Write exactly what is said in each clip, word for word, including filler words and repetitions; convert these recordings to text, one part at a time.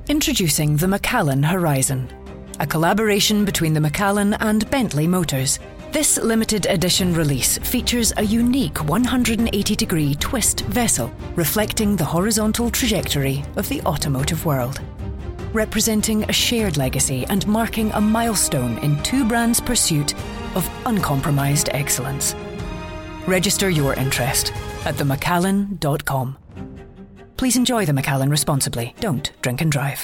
Introducing the Macallan Horizon, a collaboration between the Macallan and Bentley Motors. This limited edition release features a unique one hundred eighty degree twist vessel, reflecting the horizontal trajectory of the automotive world. Representing a shared legacy and marking a milestone in two brands' pursuit of uncompromised excellence. Register your interest at the macallan dot com. Please enjoy the Macallan responsibly. Don't drink and drive.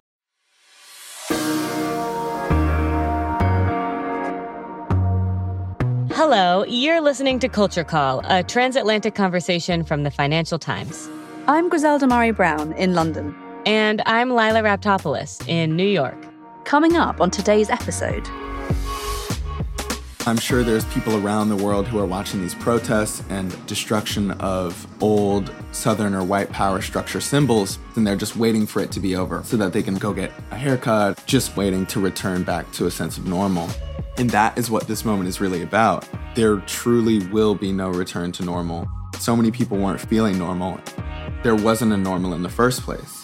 Hello, you're listening to Culture Call, a transatlantic conversation from the Financial Times. I'm Griselda Murray Brown in London. And I'm Lila Raptopoulos in New York. Coming up on today's episode. I'm sure there's people around the world who are watching these protests and destruction of old Southern or white power structure symbols, and they're just waiting for it to be over so that they can go get a haircut, just waiting to return back to a sense of normal. And that is what this moment is really about. There truly will be no return to normal. So many people weren't feeling normal. There wasn't a normal in the first place.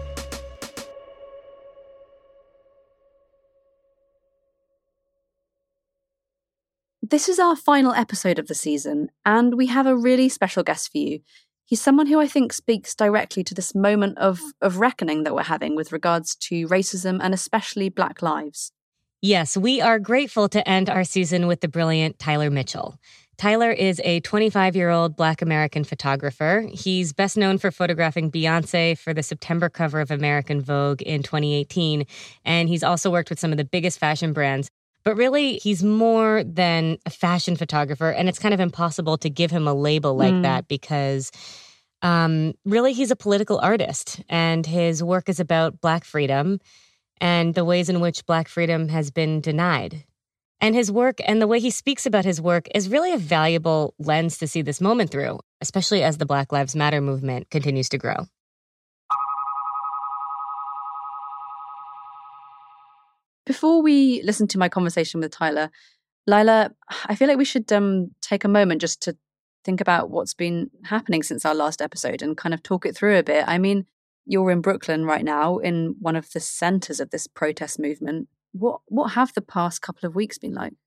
This is our final episode of the season, and we have a really special guest for you. He's someone who I think speaks directly to this moment of, of reckoning that we're having with regards to racism and especially Black lives. Yes, we are grateful to end our season with the brilliant Tyler Mitchell. Tyler is a twenty-five-year-old Black American photographer. He's best known for photographing Beyoncé for the September cover of American Vogue in twenty eighteen, and he's also worked with some of the biggest fashion brands. But really, he's more than a fashion photographer, and it's kind of impossible to give him a label like mm. that because um, really he's a political artist, and his work is about Black freedom and the ways in which Black freedom has been denied. And his work and the way he speaks about his work is really a valuable lens to see this moment through, especially as the Black Lives Matter movement continues to grow. Before we listen to my conversation with Tyler, Lila, I feel like we should um, take a moment just to think about what's been happening since our last episode and kind of talk it through a bit. I mean, you're in Brooklyn right now, in one of the centers of this protest movement. What what have the past couple of weeks been like?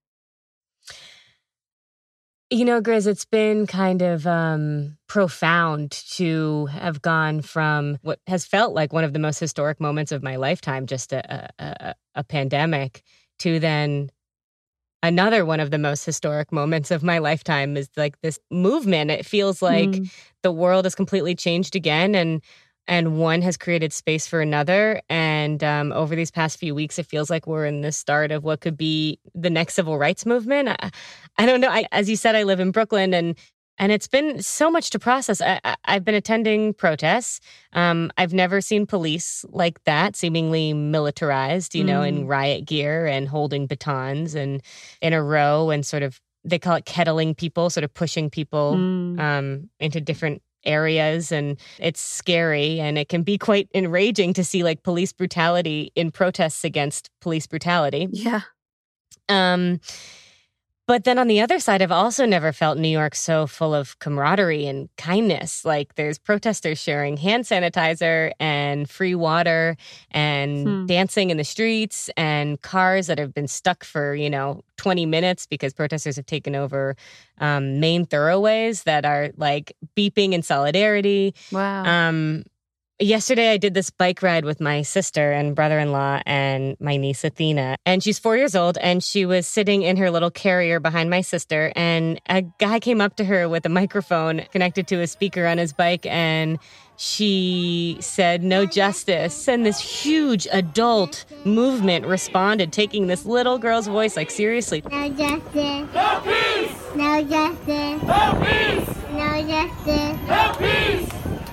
You know, Grizz, it's been kind of um, profound to have gone from what has felt like one of the most historic moments of my lifetime, just a, a, a pandemic, to then another one of the most historic moments of my lifetime is like this movement. It feels like mm. the world has completely changed again, and and one has created space for another. And um, over these past few weeks, it feels like we're in the start of what could be the next civil rights movement. I, I don't know. I, as you said, I live in Brooklyn, and and it's been so much to process. I, I, I've been attending protests. Um, I've never seen police like that, seemingly militarized, you mm. know, in riot gear and holding batons and in a row and sort of, they call it kettling people, sort of pushing people mm. um, into different areas. And it's scary, and it can be quite enraging to see like police brutality in protests against police brutality. Yeah. Um, but then on the other side, I've also never felt New York so full of camaraderie and kindness. Like there's protesters sharing hand sanitizer and free water and hmm. dancing in the streets, and cars that have been stuck for, you know, twenty minutes because protesters have taken over um, main thoroughways that are like beeping in solidarity. Wow. Um, Yesterday, I did this bike ride with my sister and brother-in-law and my niece, Athena. And she's four years old, and she was sitting in her little carrier behind my sister. And a guy came up to her with a microphone connected to a speaker on his bike, and she said, "No justice." And this huge adult movement responded, taking this little girl's voice, like, seriously. No justice. No peace. No justice. No peace. No justice. No peace.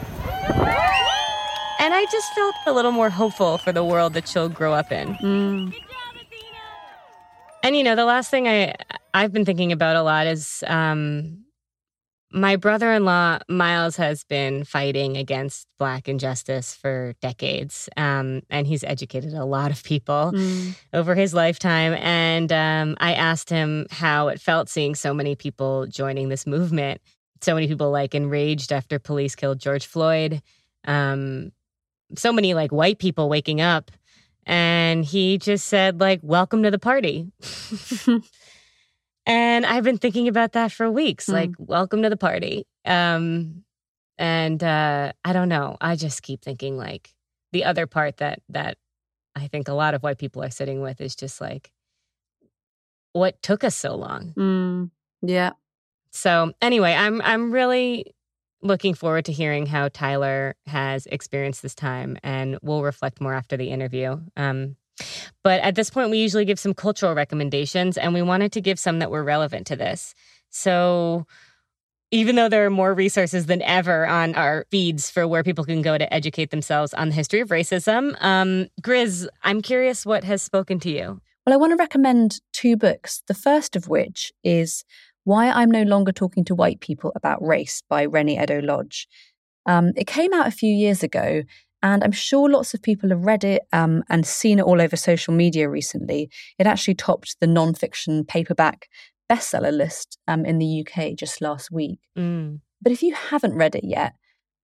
And I just felt a little more hopeful for the world that she'll grow up in. Mm. And, you know, the last thing I, I've been thinking about a lot is um, my brother-in-law, Miles, has been fighting against Black injustice for decades. Um, and he's educated a lot of people mm. over his lifetime. And um, I asked him how it felt seeing so many people joining this movement. So many people, like, enraged after police killed George Floyd. Um so many like white people waking up. And he just said like, welcome to the party. And I've been thinking about that for weeks, mm. like, welcome to the party. Um, and uh, I don't know. I just keep thinking like the other part that that I think a lot of white people are sitting with is just like, what took us so long? Mm. Yeah. So anyway, I'm I'm really looking forward to hearing how Tyler has experienced this time, and we'll reflect more after the interview. Um, but at this point, we usually give some cultural recommendations, and we wanted to give some that were relevant to this. So even though there are more resources than ever on our feeds for where people can go to educate themselves on the history of racism, um, Grizz, I'm curious what has spoken to you. Well, I want to recommend two books, the first of which is Why I'm No Longer Talking to White People About Race by Reni Eddo-Lodge. Um, it came out a few years ago, and I'm sure lots of people have read it um, and seen it all over social media recently. It actually topped the non-fiction paperback bestseller list um, in the U K just last week. Mm. But if you haven't read it yet,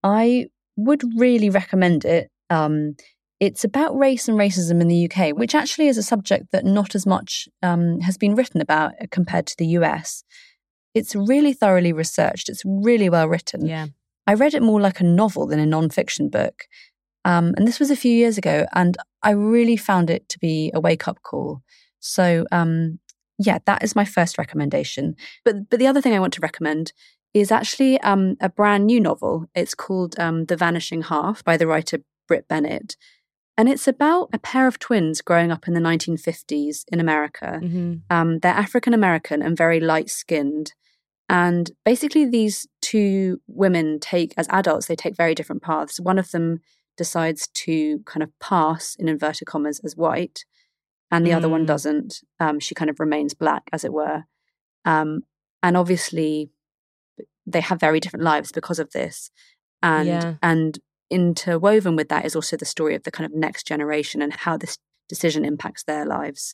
I would really recommend it. Um, it's about race and racism in the U K, which actually is a subject that not as much um, has been written about compared to the U S. It's really thoroughly researched. It's really well written. Yeah. I read it more like a novel than a non-fiction book. Um, and this was a few years ago, and I really found it to be a wake-up call. So, um, yeah, that is my first recommendation. But but the other thing I want to recommend is actually um, a brand new novel. It's called um, The Vanishing Half by the writer Brit Bennett. And it's about a pair of twins growing up in the nineteen fifties in America. Mm-hmm. Um, they're African-American and very light-skinned. And basically these two women take, as adults, they take very different paths. One of them decides to kind of pass, in inverted commas, as white, and the mm. other one doesn't. Um, she kind of remains black, as it were. Um, and obviously they have very different lives because of this. And yeah. and interwoven with that is also the story of the kind of next generation and how this decision impacts their lives.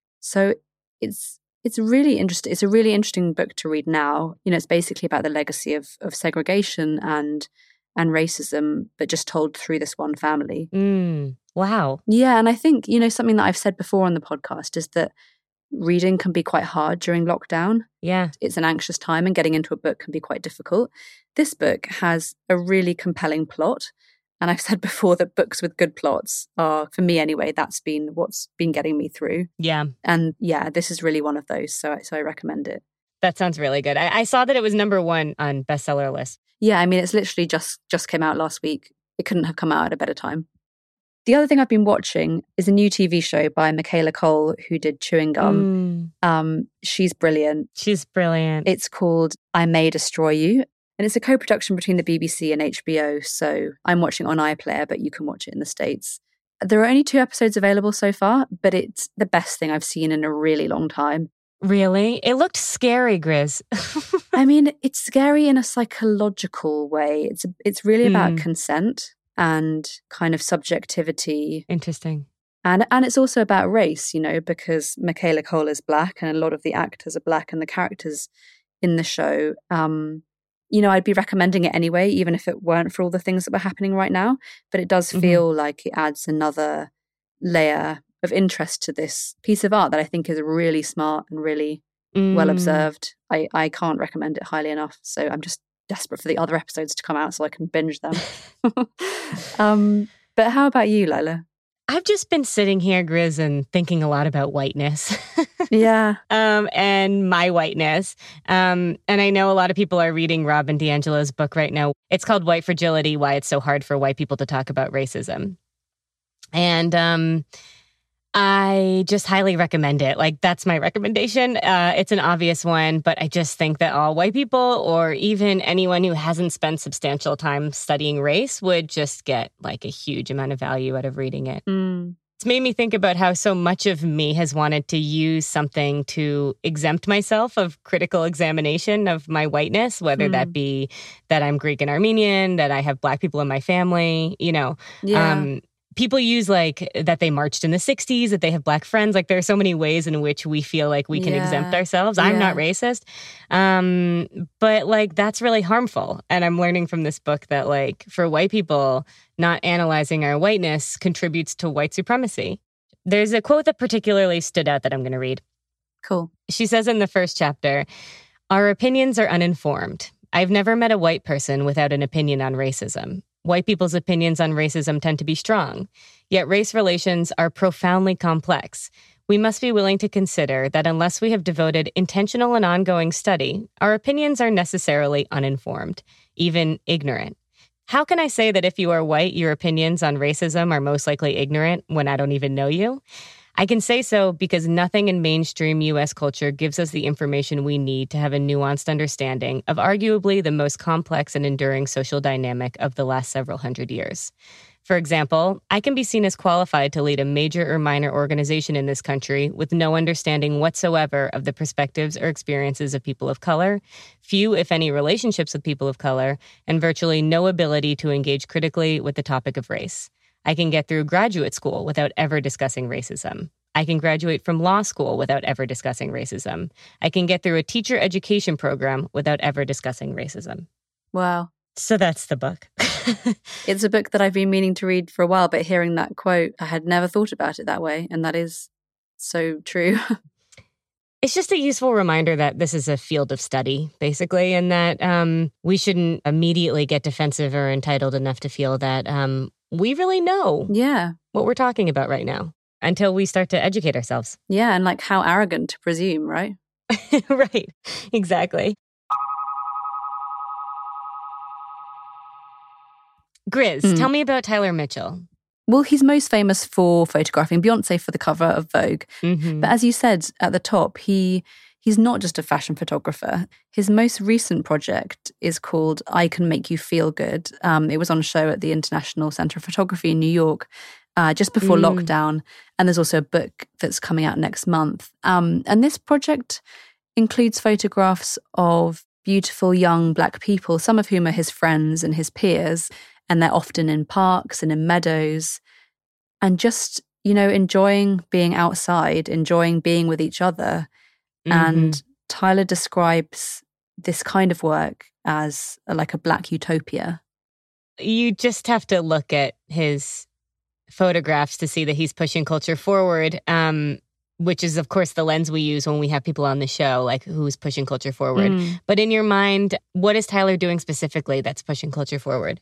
So it's it's really interesting. It's a really interesting book to read now. You know, it's basically about the legacy of of segregation and and racism, but just told through this one family. Mm, wow. Yeah, and I think, you know, something that I've said before on the podcast is that reading can be quite hard during lockdown. Yeah. It's an anxious time, and getting into a book can be quite difficult. This book has a really compelling plot. And I've said before that books with good plots are, for me anyway, that's been what's been getting me through. Yeah. And yeah, this is really one of those. So, so I recommend it. That sounds really good. I, I saw that it was number one on bestseller list. Yeah, I mean, it's literally just just came out last week. It couldn't have come out at a better time. The other thing I've been watching is a new T V show by Michaela Cole, who did Chewing Gum. Mm. Um, she's brilliant. She's brilliant. It's called I May Destroy You. And it's a co-production between the B B C and H B O. So I'm watching on iPlayer, but you can watch it in the States. There are only two episodes available so far, but it's the best thing I've seen in a really long time. Really? It looked scary, Grizz. I mean, it's scary in a psychological way. It's it's really about mm. consent and kind of subjectivity. Interesting. And and it's also about race, you know, because Michaela Cole is black and a lot of the actors are black and the characters in the show, um, you know, I'd be recommending it anyway, even if it weren't for all the things that were happening right now. But it does feel mm-hmm. like it adds another layer of interest to this piece of art that I think is really smart and really mm. well observed. I, I can't recommend it highly enough. So I'm just desperate for the other episodes to come out so I can binge them. um, but how about you, Lila? I've just been sitting here, Grizz, and thinking a lot about whiteness. Yeah. Um, and my whiteness. Um, and I know a lot of people are reading Robin DiAngelo's book right now. It's called White Fragility, Why It's So Hard for White People to Talk About Racism. And um, I just highly recommend it. Like, that's my recommendation. Uh, it's an obvious one, but I just think that all white people, or even anyone who hasn't spent substantial time studying race, would just get like a huge amount of value out of reading it. Mm. It's made me think about how so much of me has wanted to use something to exempt myself of critical examination of my whiteness, whether mm. that be that I'm Greek and Armenian, that I have black people in my family, you know. Yeah. Um, people use like that they marched in the sixties, that they have black friends. Like there are so many ways in which we feel like we can Yeah. exempt ourselves. I'm Yeah. not racist. Um, but like that's really harmful. And I'm learning from this book that like for white people, not analyzing our whiteness contributes to white supremacy. There's a quote that particularly stood out that I'm going to read. Cool. She says in the first chapter, "Our opinions are uninformed. I've never met a white person without an opinion on racism. White people's opinions on racism tend to be strong, yet race relations are profoundly complex. We must be willing to consider that unless we have devoted intentional and ongoing study, our opinions are necessarily uninformed, even ignorant. How can I say that if you are white, your opinions on racism are most likely ignorant when I don't even know you? I can say so because nothing in mainstream U S culture gives us the information we need to have a nuanced understanding of arguably the most complex and enduring social dynamic of the last several hundred years. For example, I can be seen as qualified to lead a major or minor organization in this country with no understanding whatsoever of the perspectives or experiences of people of color, few, if any, relationships with people of color, and virtually no ability to engage critically with the topic of race. I can get through graduate school without ever discussing racism. I can graduate from law school without ever discussing racism. I can get through a teacher education program without ever discussing racism." Wow. So that's the book. It's a book that I've been meaning to read for a while, but hearing that quote, I had never thought about it that way. And that is so true. It's just a useful reminder that this is a field of study, basically, and that um, we shouldn't immediately get defensive or entitled enough to feel that um, we really know Yeah. what we're talking about right now until we start to educate ourselves. Yeah. And like how arrogant to presume, right? Right. Exactly. Grizz, Mm. tell me about Tyler Mitchell. Well, he's most famous for photographing Beyonce for the cover of Vogue. Mm-hmm. But as you said at the top, he he's not just a fashion photographer. His most recent project is called I Can Make You Feel Good. Um, it was on show at the International Center of Photography in New York uh, just before Mm. lockdown. And there's also a book that's coming out next month. Um, and this project includes photographs of beautiful young Black people, some of whom are his friends and his peers. And they're often in parks and in meadows and just, you know, enjoying being outside, enjoying being with each other. Mm-hmm. And Tyler describes this kind of work as a, like a Black utopia. You just have to look at his photographs to see that he's pushing culture forward, um, which is, of course, the lens we use when we have people on the show, like who's pushing culture forward. Mm. But in your mind, what is Tyler doing specifically that's pushing culture forward?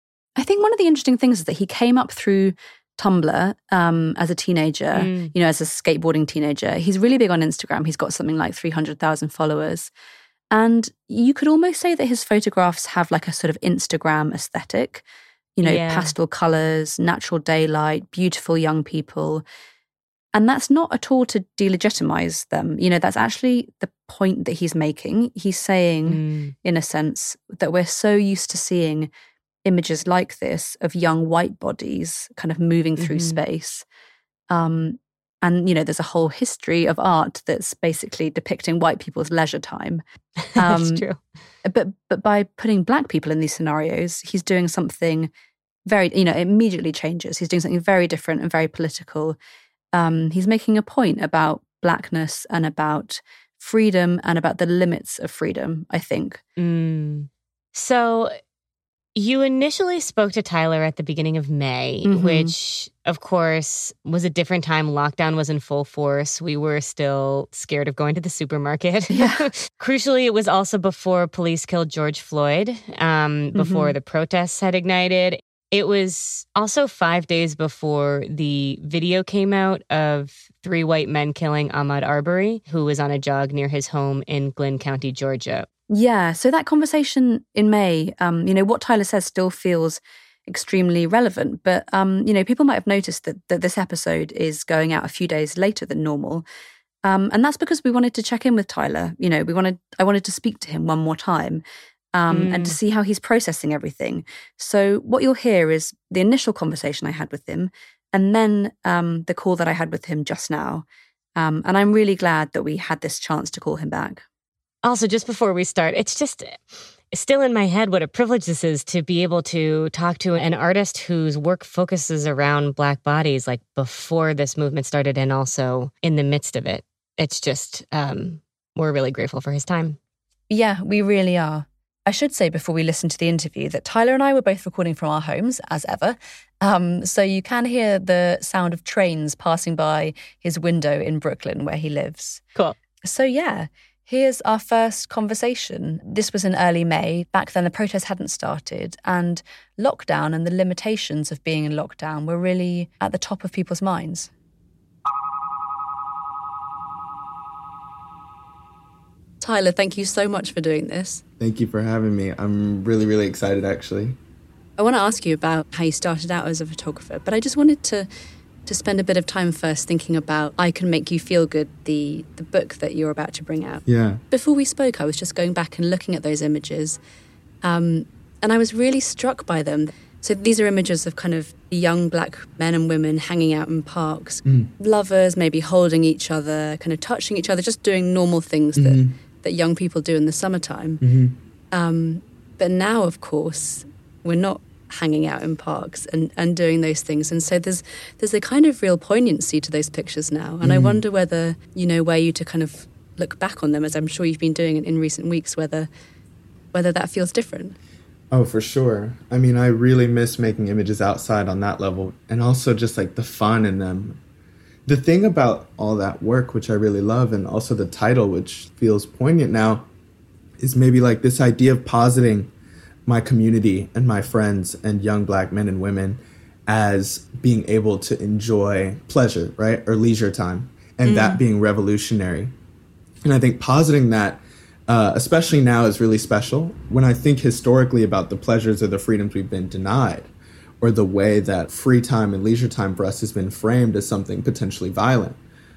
I think one of the interesting things is that he came up through Tumblr um, as a teenager, Mm. you know, as a skateboarding teenager. He's really big on Instagram. He's got something like three hundred thousand followers. And you could almost say that his photographs have like a sort of Instagram aesthetic, you know, Yeah. pastel colors, natural daylight, beautiful young people. And that's not at all to delegitimize them. You know, that's actually the point that he's making. He's saying, Mm. in a sense, that we're so used to seeing images like this of young white bodies kind of moving through Mhm. space. Um, and, you know, there's a whole history of art that's basically depicting white people's leisure time. That's Um, true. But but by putting Black people in these scenarios, he's doing something very, you know, it immediately changes. He's doing something very different and very political. Um, he's making a point about Blackness and about freedom and about the limits of freedom, I think. Mm. So you initially spoke to Tyler at the beginning of May, Mhm. which, of course, was a different time. Lockdown was in full force. We were still scared of going to the supermarket. Yeah. Crucially, it was also before police killed George Floyd, um, before Mhm. the protests had ignited. It was also five days before the video came out of three white men killing Ahmaud Arbery, who was on a jog near his home in Glynn County, Georgia. Yeah, so that conversation in May, um, you know, what Tyler says still feels extremely relevant. But, um, you know, people might have noticed that, that this episode is going out a few days later than normal. Um, and that's because we wanted to check in with Tyler. You know, we wanted, I wanted to speak to him one more time um, Mm. and to see how he's processing everything. So what you'll hear is the initial conversation I had with him and then um, the call that I had with him just now. Um, and I'm really glad that we had this chance to call him back. Also, just before we start, it's just, still in my head what a privilege this is to be able to talk to an artist whose work focuses around Black bodies, like before this movement started and also in the midst of it. It's just, um, we're really grateful for his time. Yeah, we really are. I should say before we listen to the interview that Tyler and I were both recording from our homes, as ever. Um, so you can hear the sound of trains passing by his window in Brooklyn where he lives. Cool. So yeah, here's our first conversation. This was in early May. Back then the protests hadn't started, and lockdown and the limitations of being in lockdown were really at the top of people's minds. Tyler, thank you so much for doing this. Thank you for having me. I'm really, really excited, actually. I want to ask you about how you started out as a photographer, but I just wanted to to spend a bit of time first thinking about I Can Make You Feel Good, the, the book that you're about to bring out. Yeah. Before we spoke, I was just going back and looking at those images, um, and I was really struck by them. So these are images of kind of young Black men and women hanging out in parks, mm. lovers maybe holding each other, kind of touching each other, just doing normal things mm-hmm. that, that young people do in the summertime. Mm-hmm. Um, but now, of course, we're not hanging out in parks and, and doing those things. And so there's there's a kind of real poignancy to those pictures now. And mm. I wonder whether, you know, were you to kind of look back on them, as I'm sure you've been doing in, in recent weeks, whether whether that feels different. Oh, for sure. I mean, I really miss making images outside on that level, and also just like the fun in them. The thing about all that work, which I really love, and also the title, which feels poignant now, is maybe like this idea of positing my community and my friends and young Black men and women as being able to enjoy pleasure, right? Or leisure time, and mm. that being revolutionary. And I think positing that, uh, especially now, is really special. When I think historically about the pleasures or the freedoms we've been denied, or the way that free time and leisure time for us has been framed as something potentially violent.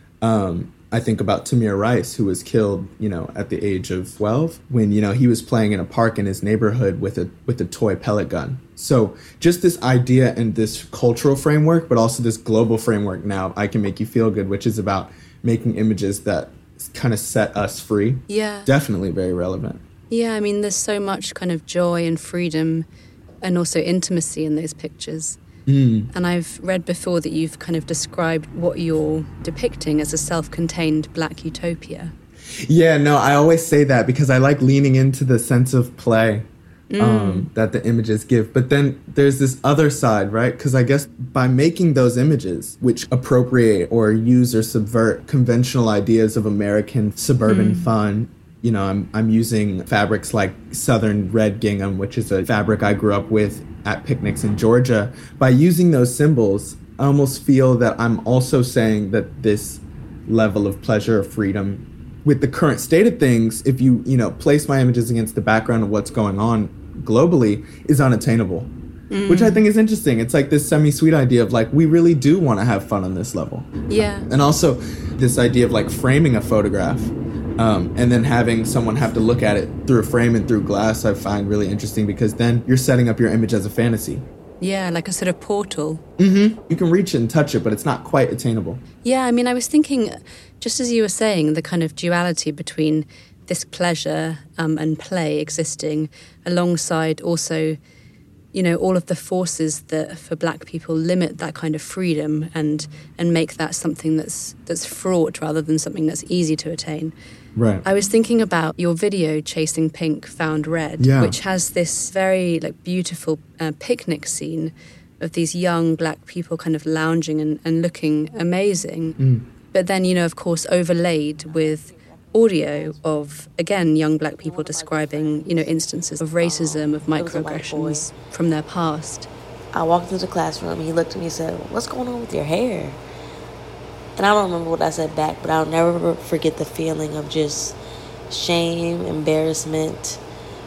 Um, I think about Tamir Rice, who was killed, you know, at the age of twelve, when, you know, he was playing in a park in his neighborhood with a with a toy pellet gun. So just this idea and this cultural framework, but also this global framework now, I Can Make You Feel Good, which is about making images that kind of set us free. Yeah. Definitely very relevant. Yeah, I mean, there's so much kind of joy and freedom and also intimacy in those pictures. Mm. And I've read before that you've kind of described what you're depicting as a self-contained Black utopia. Yeah, no, I always say that because I like leaning into the sense of play mm. um, that the images give. But then there's this other side, right? Because I guess by making those images, which appropriate or use or subvert conventional ideas of American suburban mm. fun, you know, I'm I'm using fabrics like Southern red gingham, which is a fabric I grew up with at picnics in Georgia. By using those symbols, I almost feel that I'm also saying that this level of pleasure or freedom with the current state of things, if you, you know, place my images against the background of what's going on globally, is unattainable. Mm. Which I think is interesting. It's like this semi-sweet idea of like, we really do want to have fun on this level. Yeah. And also this idea of like framing a photograph Um, and then having someone have to look at it through a frame and through glass, I find really interesting, because then you're setting up your image as a fantasy. Yeah, like a sort of portal. Mm-hmm. You can reach it and touch it, but it's not quite attainable. Yeah, I mean, I was thinking, just as you were saying, the kind of duality between this pleasure um, and play existing alongside also, you know, all of the forces that for Black people limit that kind of freedom and and make that something that's that's fraught rather than something that's easy to attain. Right. I was thinking about your video, Chasing Pink, Found Red, yeah. which has this very like beautiful uh, picnic scene of these young Black people kind of lounging and, and looking amazing. Mm. But then, you know, of course, overlaid with audio of, again, young Black people describing, you know, instances of racism, of microaggressions from their past. I walked into the classroom and he looked at me and said, "What's going on with your hair?" And I don't remember what I said back, but I'll never forget the feeling of just shame, embarrassment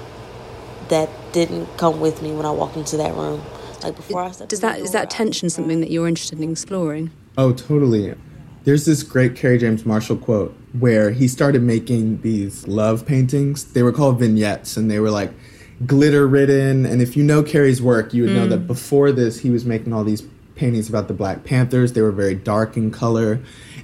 that didn't come with me when I walked into that room. Like before I stepped Does that, is that tension something that you're interested in exploring? Oh, totally. There's this great Kerry James Marshall quote where he started making these love paintings. They were called vignettes, and they were like glitter-ridden. And if you know Kerry's work, you would mm. know that before this, he was making all these paintings about the Black Panthers. They were very dark in color.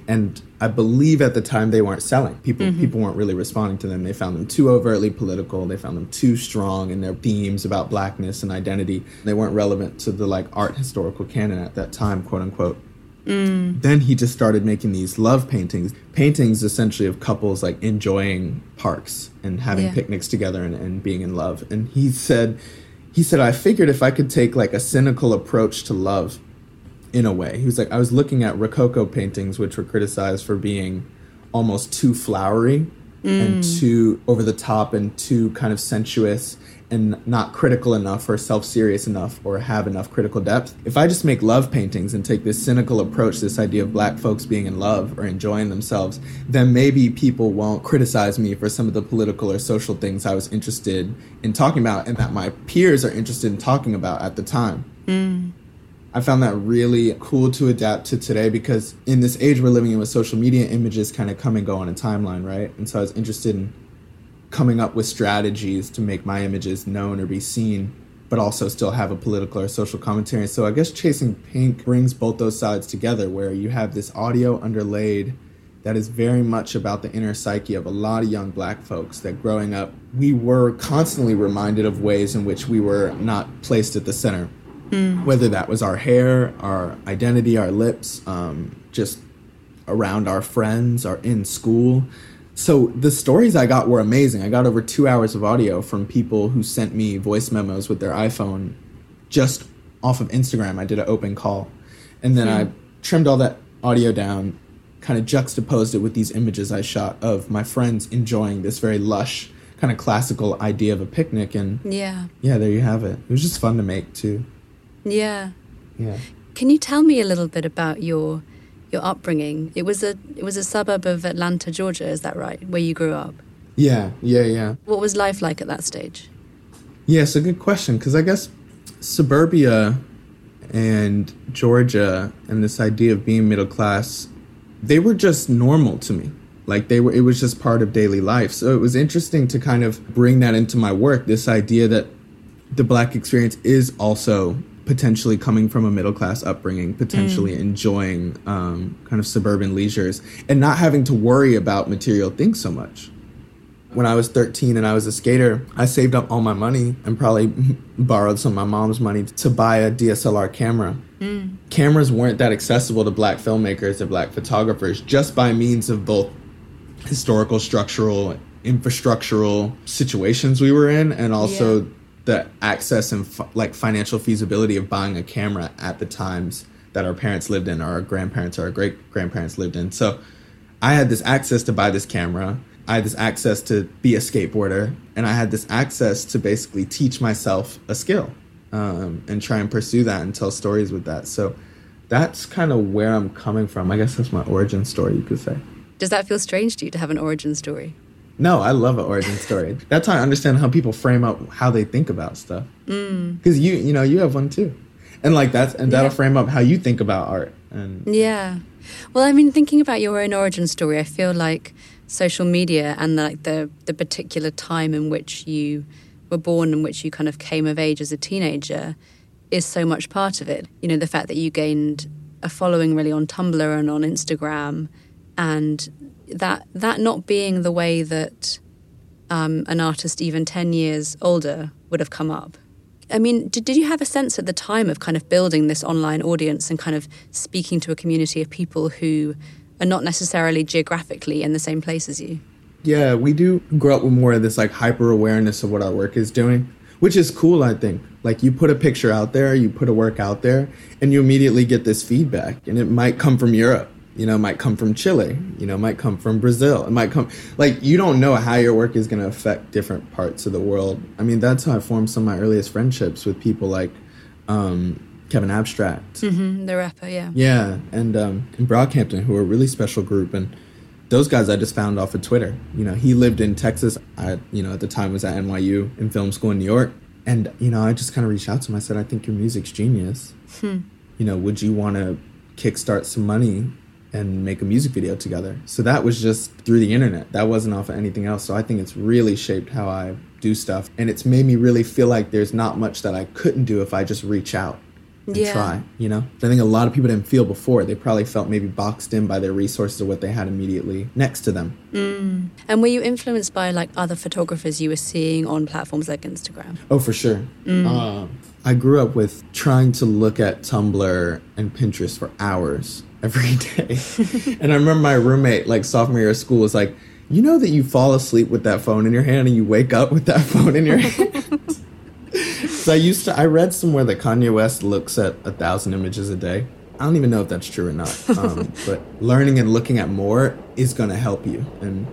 And I believe at the time they weren't selling. People Mm-hmm. people weren't really responding to them. They found them too overtly political. They found them too strong in their themes about blackness and identity. They weren't relevant to the like art historical canon at that time, quote unquote. Mm. Then he just started making these love paintings. Paintings essentially of couples like enjoying parks and having Yeah. picnics together and, and being in love. And he said, he said, I figured if I could take like a cynical approach to love in a way. He was like, I was looking at Rococo paintings, which were criticized for being almost too flowery mm. and too over the top and too kind of sensuous and not critical enough or self-serious enough or have enough critical depth. If I just make love paintings and take this cynical approach, this idea of black folks being in love or enjoying themselves, then maybe people won't criticize me for some of the political or social things I was interested in talking about and that my peers are interested in talking about at the time. Mm. I found that really cool to adapt to today because in this age we're living in with social media, images kind of come and go on a timeline, right? And so I was interested in coming up with strategies to make my images known or be seen, but also still have a political or social commentary. So I guess Chasing Pink brings both those sides together where you have this audio underlaid that is very much about the inner psyche of a lot of young black folks that growing up, we were constantly reminded of ways in which we were not placed at the center. Mm. Whether that was our hair, our identity, our lips, um, just around our friends or in school. So the stories I got were amazing. I got over two hours of audio from people who sent me voice memos with their iPhone just off of Instagram. I did an open call. And then mm. I trimmed all that audio down, kind of juxtaposed it with these images I shot of my friends enjoying this very lush, kind of classical idea of a picnic. And yeah, yeah, there you have it. It was just fun to make too. Yeah. Yeah. Can you tell me a little bit about your your upbringing? It was a it was a suburb of Atlanta, Georgia, is that right? Where you grew up? Yeah, yeah, yeah. What was life like at that stage? Yeah, it's a good question because I guess suburbia and Georgia and this idea of being middle class, they were just normal to me. Like they were, it was just part of daily life. So it was interesting to kind of bring that into my work, this idea that the black experience is also potentially coming from a middle-class upbringing, potentially mm. enjoying um, kind of suburban leisures and not having to worry about material things so much. When I was thirteen and I was a skater, I saved up all my money and probably borrowed some of my mom's money to buy a D S L R camera. Mm. Cameras weren't that accessible to black filmmakers and black photographers just by means of both historical, structural, infrastructural situations we were in and also yeah. the access and f- like financial feasibility of buying a camera at the times that our parents lived in or our grandparents or our great grandparents lived in. So I had this access to buy this camera. I had this access to be a skateboarder, and I had this access to basically teach myself a skill um, and try and pursue that and tell stories with that. So that's kind of where I'm coming from. I guess that's my origin story, you could say. Does that feel strange to you to have an origin story? No, I love an origin story. That's how I understand how people frame up how they think about stuff. Because mm. you, you know, you have one too, and like that's and that'll yeah. frame up how you think about art. And yeah, well, I mean, thinking about your own origin story, I feel like social media and like the the particular time in which you were born and which you kind of came of age as a teenager is so much part of it. You know, the fact that you gained a following really on Tumblr and on Instagram, and that that not being the way that um, an artist even ten years older would have come up. I mean, did, did you have a sense at the time of kind of building this online audience and kind of speaking to a community of people who are not necessarily geographically in the same place as you? Yeah, we do grow up with more of this like hyper awareness of what our work is doing, which is cool, I think. Like you put a picture out there, you put a work out there, and you immediately get this feedback. And it might come from Europe. You know, it might come from Chile, you know, it might come from Brazil. It might come, like, you don't know how your work is going to affect different parts of the world. I mean, that's how I formed some of my earliest friendships with people like um, Kevin Abstract. Mm-hmm, the rapper, yeah. Yeah, and um, in Brockhampton, who are a really special group. And those guys I just found off of Twitter. You know, he lived in Texas. I, you know, at the time was at N Y U in film school in New York. And, you know, I just kind of reached out to him. I said, I think your music's genius. Hmm. You know, would you want to kickstart some money and make a music video together? So that was just through the internet. That wasn't off of anything else. So I think it's really shaped how I do stuff. And it's made me really feel like there's not much that I couldn't do if I just reach out. and Yeah. try, you know? I think a lot of people didn't feel before. They probably felt maybe boxed in by their resources or what they had immediately next to them. Mm. And were you influenced by like other photographers you were seeing on platforms like Instagram? Oh, for sure. Mm. Uh, I grew up with trying to look at Tumblr and Pinterest for hours every day. And I remember my roommate, like sophomore year of school, was like, you know that you fall asleep with that phone in your hand and you wake up with that phone in your hand? So I used to, I read somewhere that Kanye West looks at a thousand images a day. I don't even know if that's true or not. Um, but learning and looking at more is going to help you. And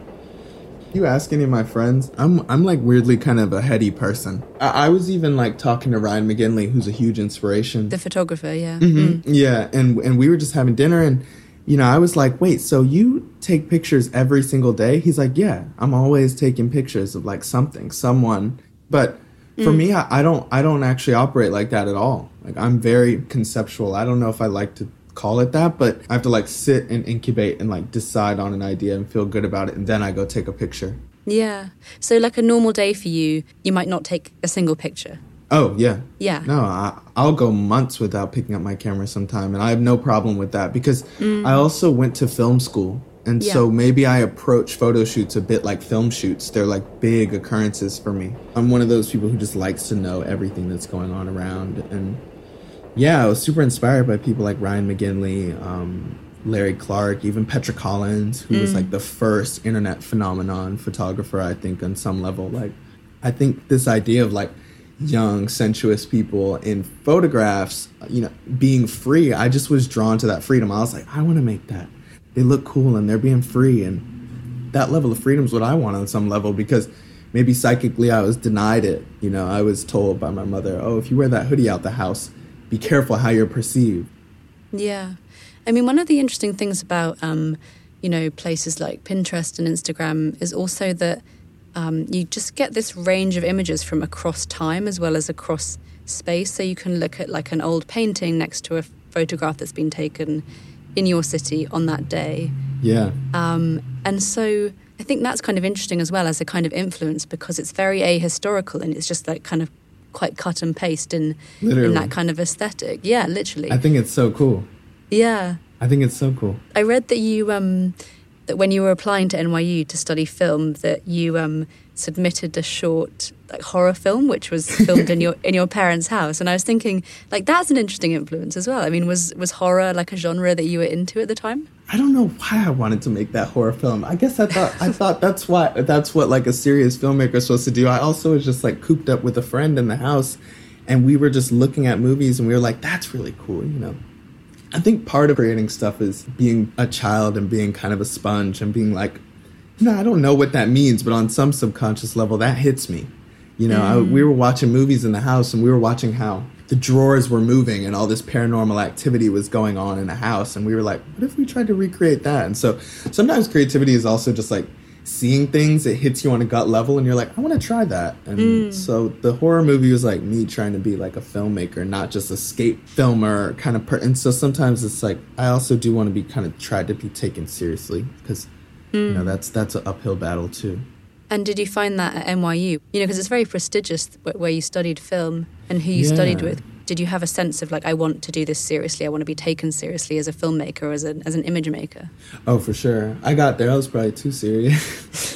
you ask any of my friends, I'm I'm like weirdly kind of a heady person. I, I was even like talking to Ryan McGinley, who's a huge inspiration. The photographer, yeah. Mm-hmm. Mm. Yeah, and and we were just having dinner, and you know, I was like, wait, so you take pictures every single day? He's like, yeah, I'm always taking pictures of like something, someone. But for Mm. me, I, I don't I don't actually operate like that at all. Like I'm very conceptual. I don't know if I like to call it that, but I have to like sit and incubate and like decide on an idea and feel good about it, and then I go take a picture. Yeah. So like a normal day for you, you might not take a single picture. Oh, yeah. Yeah. No, I, I'll go months without picking up my camera sometime, and I have no problem with that because Mm. I also went to film school. And Yeah. so maybe I approach photo shoots a bit like film shoots. They're like big occurrences for me. I'm one of those people who just likes to know everything that's going on around. And yeah, I was super inspired by people like Ryan McGinley, um, Larry Clark, even Petra Collins, who was like the first internet phenomenon photographer, I think, on some level. Like, I think this idea of like young, sensuous people in photographs, you know, being free, I just was drawn to that freedom. I was like, I want to make that. They look cool and they're being free. And that level of freedom is what I want on some level, because maybe psychically I was denied it. You know, I was told by my mother, oh, if you wear that hoodie out the house, be careful how you're perceived. Yeah. I mean, one of the interesting things about, um, you know, places like Pinterest and Instagram is also that um, you just get this range of images from across time as well as across space. So you can look at like an old painting next to a photograph that's been taken in your city on that day. Yeah. Um, and so I think that's kind of interesting as well as a kind of influence, because it's very ahistorical and it's just like kind of quite cut and paste in, in that kind of aesthetic. Yeah, literally. I think it's so cool. Yeah. I think it's so cool. I read that you, um, that when you were applying to N Y U to study film, that you um, submitted a short like horror film, which was filmed in your in your parents' house. And I was thinking, like, that's an interesting influence as well. I mean, was was horror like a genre that you were into at the time? I don't know why I wanted to make that horror film. I guess I thought I thought that's why that's what like a serious filmmaker is supposed to do. I also was just like cooped up with a friend in the house, and we were just looking at movies, and we were like, that's really cool, you know. I think part of creating stuff is being a child and being kind of a sponge and being like, you know, I don't know what that means, but on some subconscious level, that hits me. You know, mm. I, we were watching movies in the house, and we were watching how the drawers were moving and all this paranormal activity was going on in the house. And we were like, what if we tried to recreate that? And so sometimes creativity is also just like seeing things, it hits you on a gut level, and you're like, I want to try that. And mm. so the horror movie was like me trying to be like a filmmaker, not just a skate filmer kind of per- and so sometimes it's like I also do want to be kind of tried to be taken seriously, because mm. you know that's that's an uphill battle too. And did you find that at N Y U? You know, because it's very prestigious where you studied film and who you yeah. studied with. Did you have a sense of like, I want to do this seriously, I want to be taken seriously as a filmmaker, or as, a, as an image maker? Oh, for sure. I got there, I was probably too serious.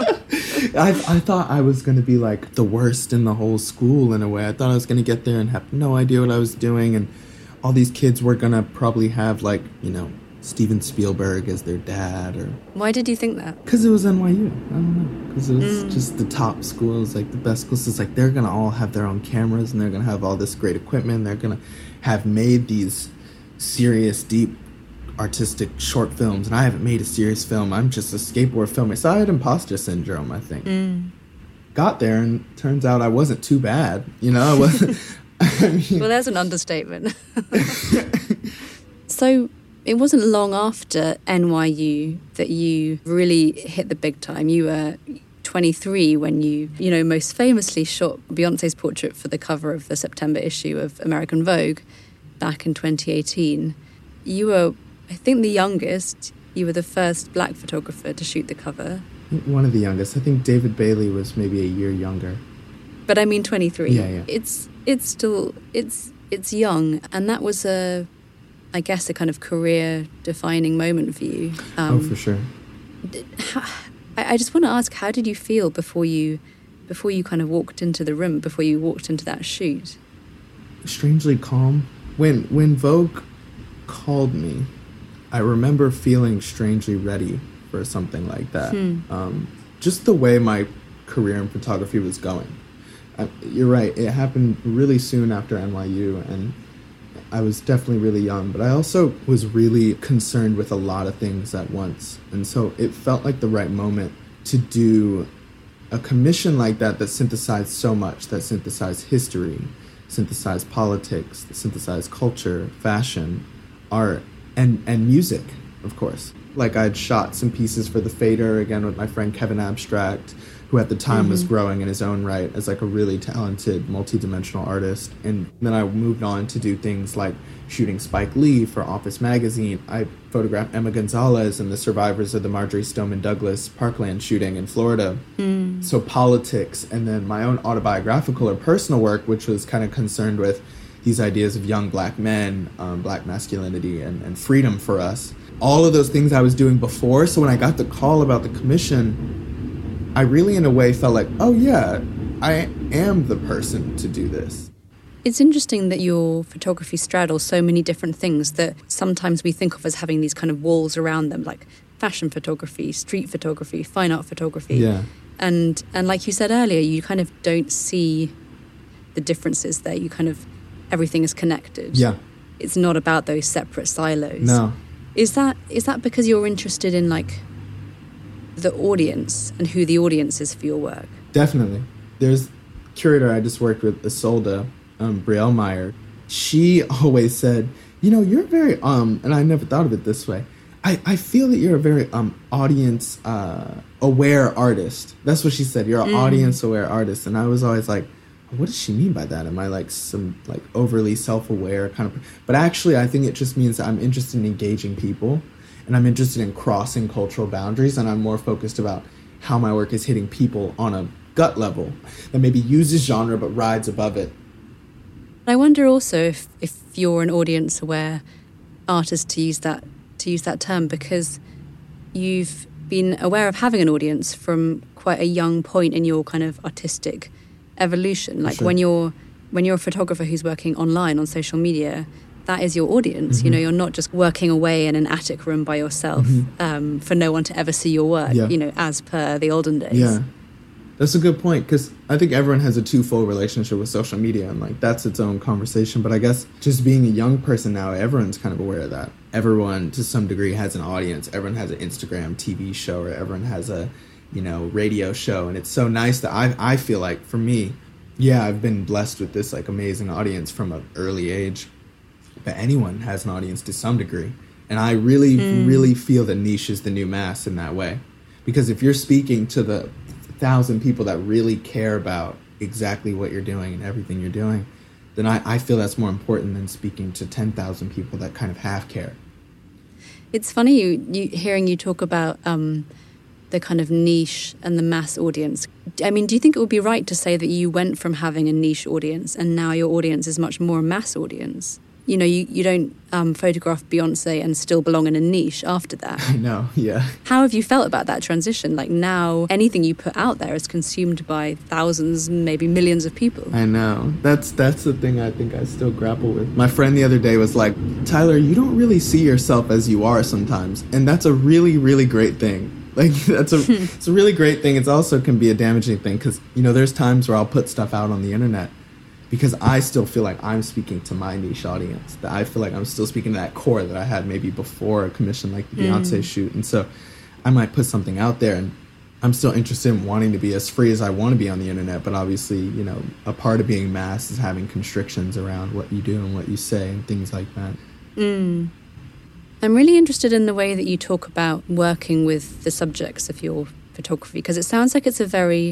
I, I thought I was going to be like the worst in the whole school in a way. I thought I was going to get there and have no idea what I was doing, and all these kids were going to probably have like, you know, Steven Spielberg as their dad. Or why did you think that? Because it was N Y U. I don't know. Because it was mm. just the top school. It was like the best schools. It's like they're going to all have their own cameras, and they're going to have all this great equipment. They're going to have made these serious, deep, artistic short films, and I haven't made a serious film. I'm just a skateboard filmmaker. So I had imposter syndrome, I think. Mm. Got there, and turns out I wasn't too bad. You know, I wasn't. I mean, well, there's an understatement. So it wasn't long after N Y U that you really hit the big time. You were twenty-three when you, you know, most famously shot Beyonce's portrait for the cover of the September issue of American Vogue back in twenty eighteen. You were, I think, the youngest. You were the first black photographer to shoot the cover. One of the youngest. I think David Bailey was maybe a year younger. But I mean twenty-three. Yeah, yeah. It's it's still it's it's young, and that was a, I guess, a kind of career-defining moment for you. Um, oh, for sure. How, I, I just want to ask, how did you feel before you, before you kind of walked into the room, before you walked into that shoot? Strangely calm. When when Vogue called me, I remember feeling strangely ready for something like that. Hmm. Um, just the way my career in photography was going. I, you're right, it happened really soon after N Y U, and I was definitely really young, but I also was really concerned with a lot of things at once. And so it felt like the right moment to do a commission like that that synthesized so much, that synthesized history, synthesized politics, synthesized culture, fashion, art, and, and music, of course. Like I'd shot some pieces for The Fader, again with my friend Kevin Abstract, who at the time mm-hmm. was growing in his own right as like a really talented, multi-dimensional artist. And then I moved on to do things like shooting Spike Lee for Office Magazine. I photographed Emma Gonzalez and the survivors of the Marjorie Stoneman Douglas Parkland shooting in Florida. Mm. So politics, and then my own autobiographical or personal work, which was kind of concerned with these ideas of young black men, um, black masculinity, and, and freedom for us. All of those things I was doing before. So when I got the call about the commission, I really, in a way, felt like, oh, yeah, I am the person to do this. It's interesting that your photography straddles so many different things that sometimes we think of as having these kind of walls around them, like fashion photography, street photography, fine art photography. Yeah. And, and like you said earlier, you kind of don't see the differences there. You kind of, everything is connected. Yeah. It's not about those separate silos. No. Is that is that because you're interested in, like, the audience and who the audience is for your work? Definitely. There's a curator I just worked with, Isolde, um, Brielle Meyer. She always said, you know, you're very, um, and I never thought of it this way, I, I feel that you're a very um audience uh, aware artist. That's what she said. You're an mm. audience aware artist. And I was always like, what does she mean by that? Am I like some like overly self-aware kind of, but actually I think it just means that I'm interested in engaging people. And I'm interested in crossing cultural boundaries, and I'm more focused about how my work is hitting people on a gut level that maybe uses genre but rides above it. I wonder also if, if you're an audience-aware artist, to use that to use that term, because you've been aware of having an audience from quite a young point in your kind of artistic evolution. Like sure. when you're when you're a photographer who's working online on social media, that is your audience. Mm-hmm. You know, you're not just working away in an attic room by yourself mm-hmm. um, for no one to ever see your work, yeah. you know, as per the olden days. Yeah, that's a good point, because I think everyone has a twofold relationship with social media, and like that's its own conversation. But I guess just being a young person now, everyone's kind of aware of that. Everyone, to some degree, has an audience. Everyone has an Instagram T V show, or everyone has a, you know, radio show. And it's so nice that I I feel like, for me, yeah, I've been blessed with this like amazing audience from an early age. But anyone has an audience to some degree. And I really, mm. really feel that niche is the new mass in that way. Because if you're speaking to the thousand people that really care about exactly what you're doing and everything you're doing, then I, I feel that's more important than speaking to ten thousand people that kind of half care. It's funny you, you hearing you talk about um, the kind of niche and the mass audience. I mean, do you think it would be right to say that you went from having a niche audience and now your audience is much more a mass audience? You know, you, you don't um, photograph Beyonce and still belong in a niche after that. I know, yeah. How have you felt about that transition? Like now, anything you put out there is consumed by thousands, maybe millions of people. I know. That's that's the thing I think I still grapple with. My friend the other day was like, Tyler, you don't really see yourself as you are sometimes. And that's a really, really great thing. Like, that's a, it's a really great thing. It also can be a damaging thing because, you know, there's times where I'll put stuff out on the internet because I still feel like I'm speaking to my niche audience, that I feel like I'm still speaking to that core that I had maybe before a commission like the Beyonce mm. shoot. And so I might put something out there and I'm still interested in wanting to be as free as I want to be on the internet. But obviously, you know, a part of being mass is having constrictions around what you do and what you say and things like that. Mm. I'm really interested in the way that you talk about working with the subjects of your photography, because it sounds like it's a very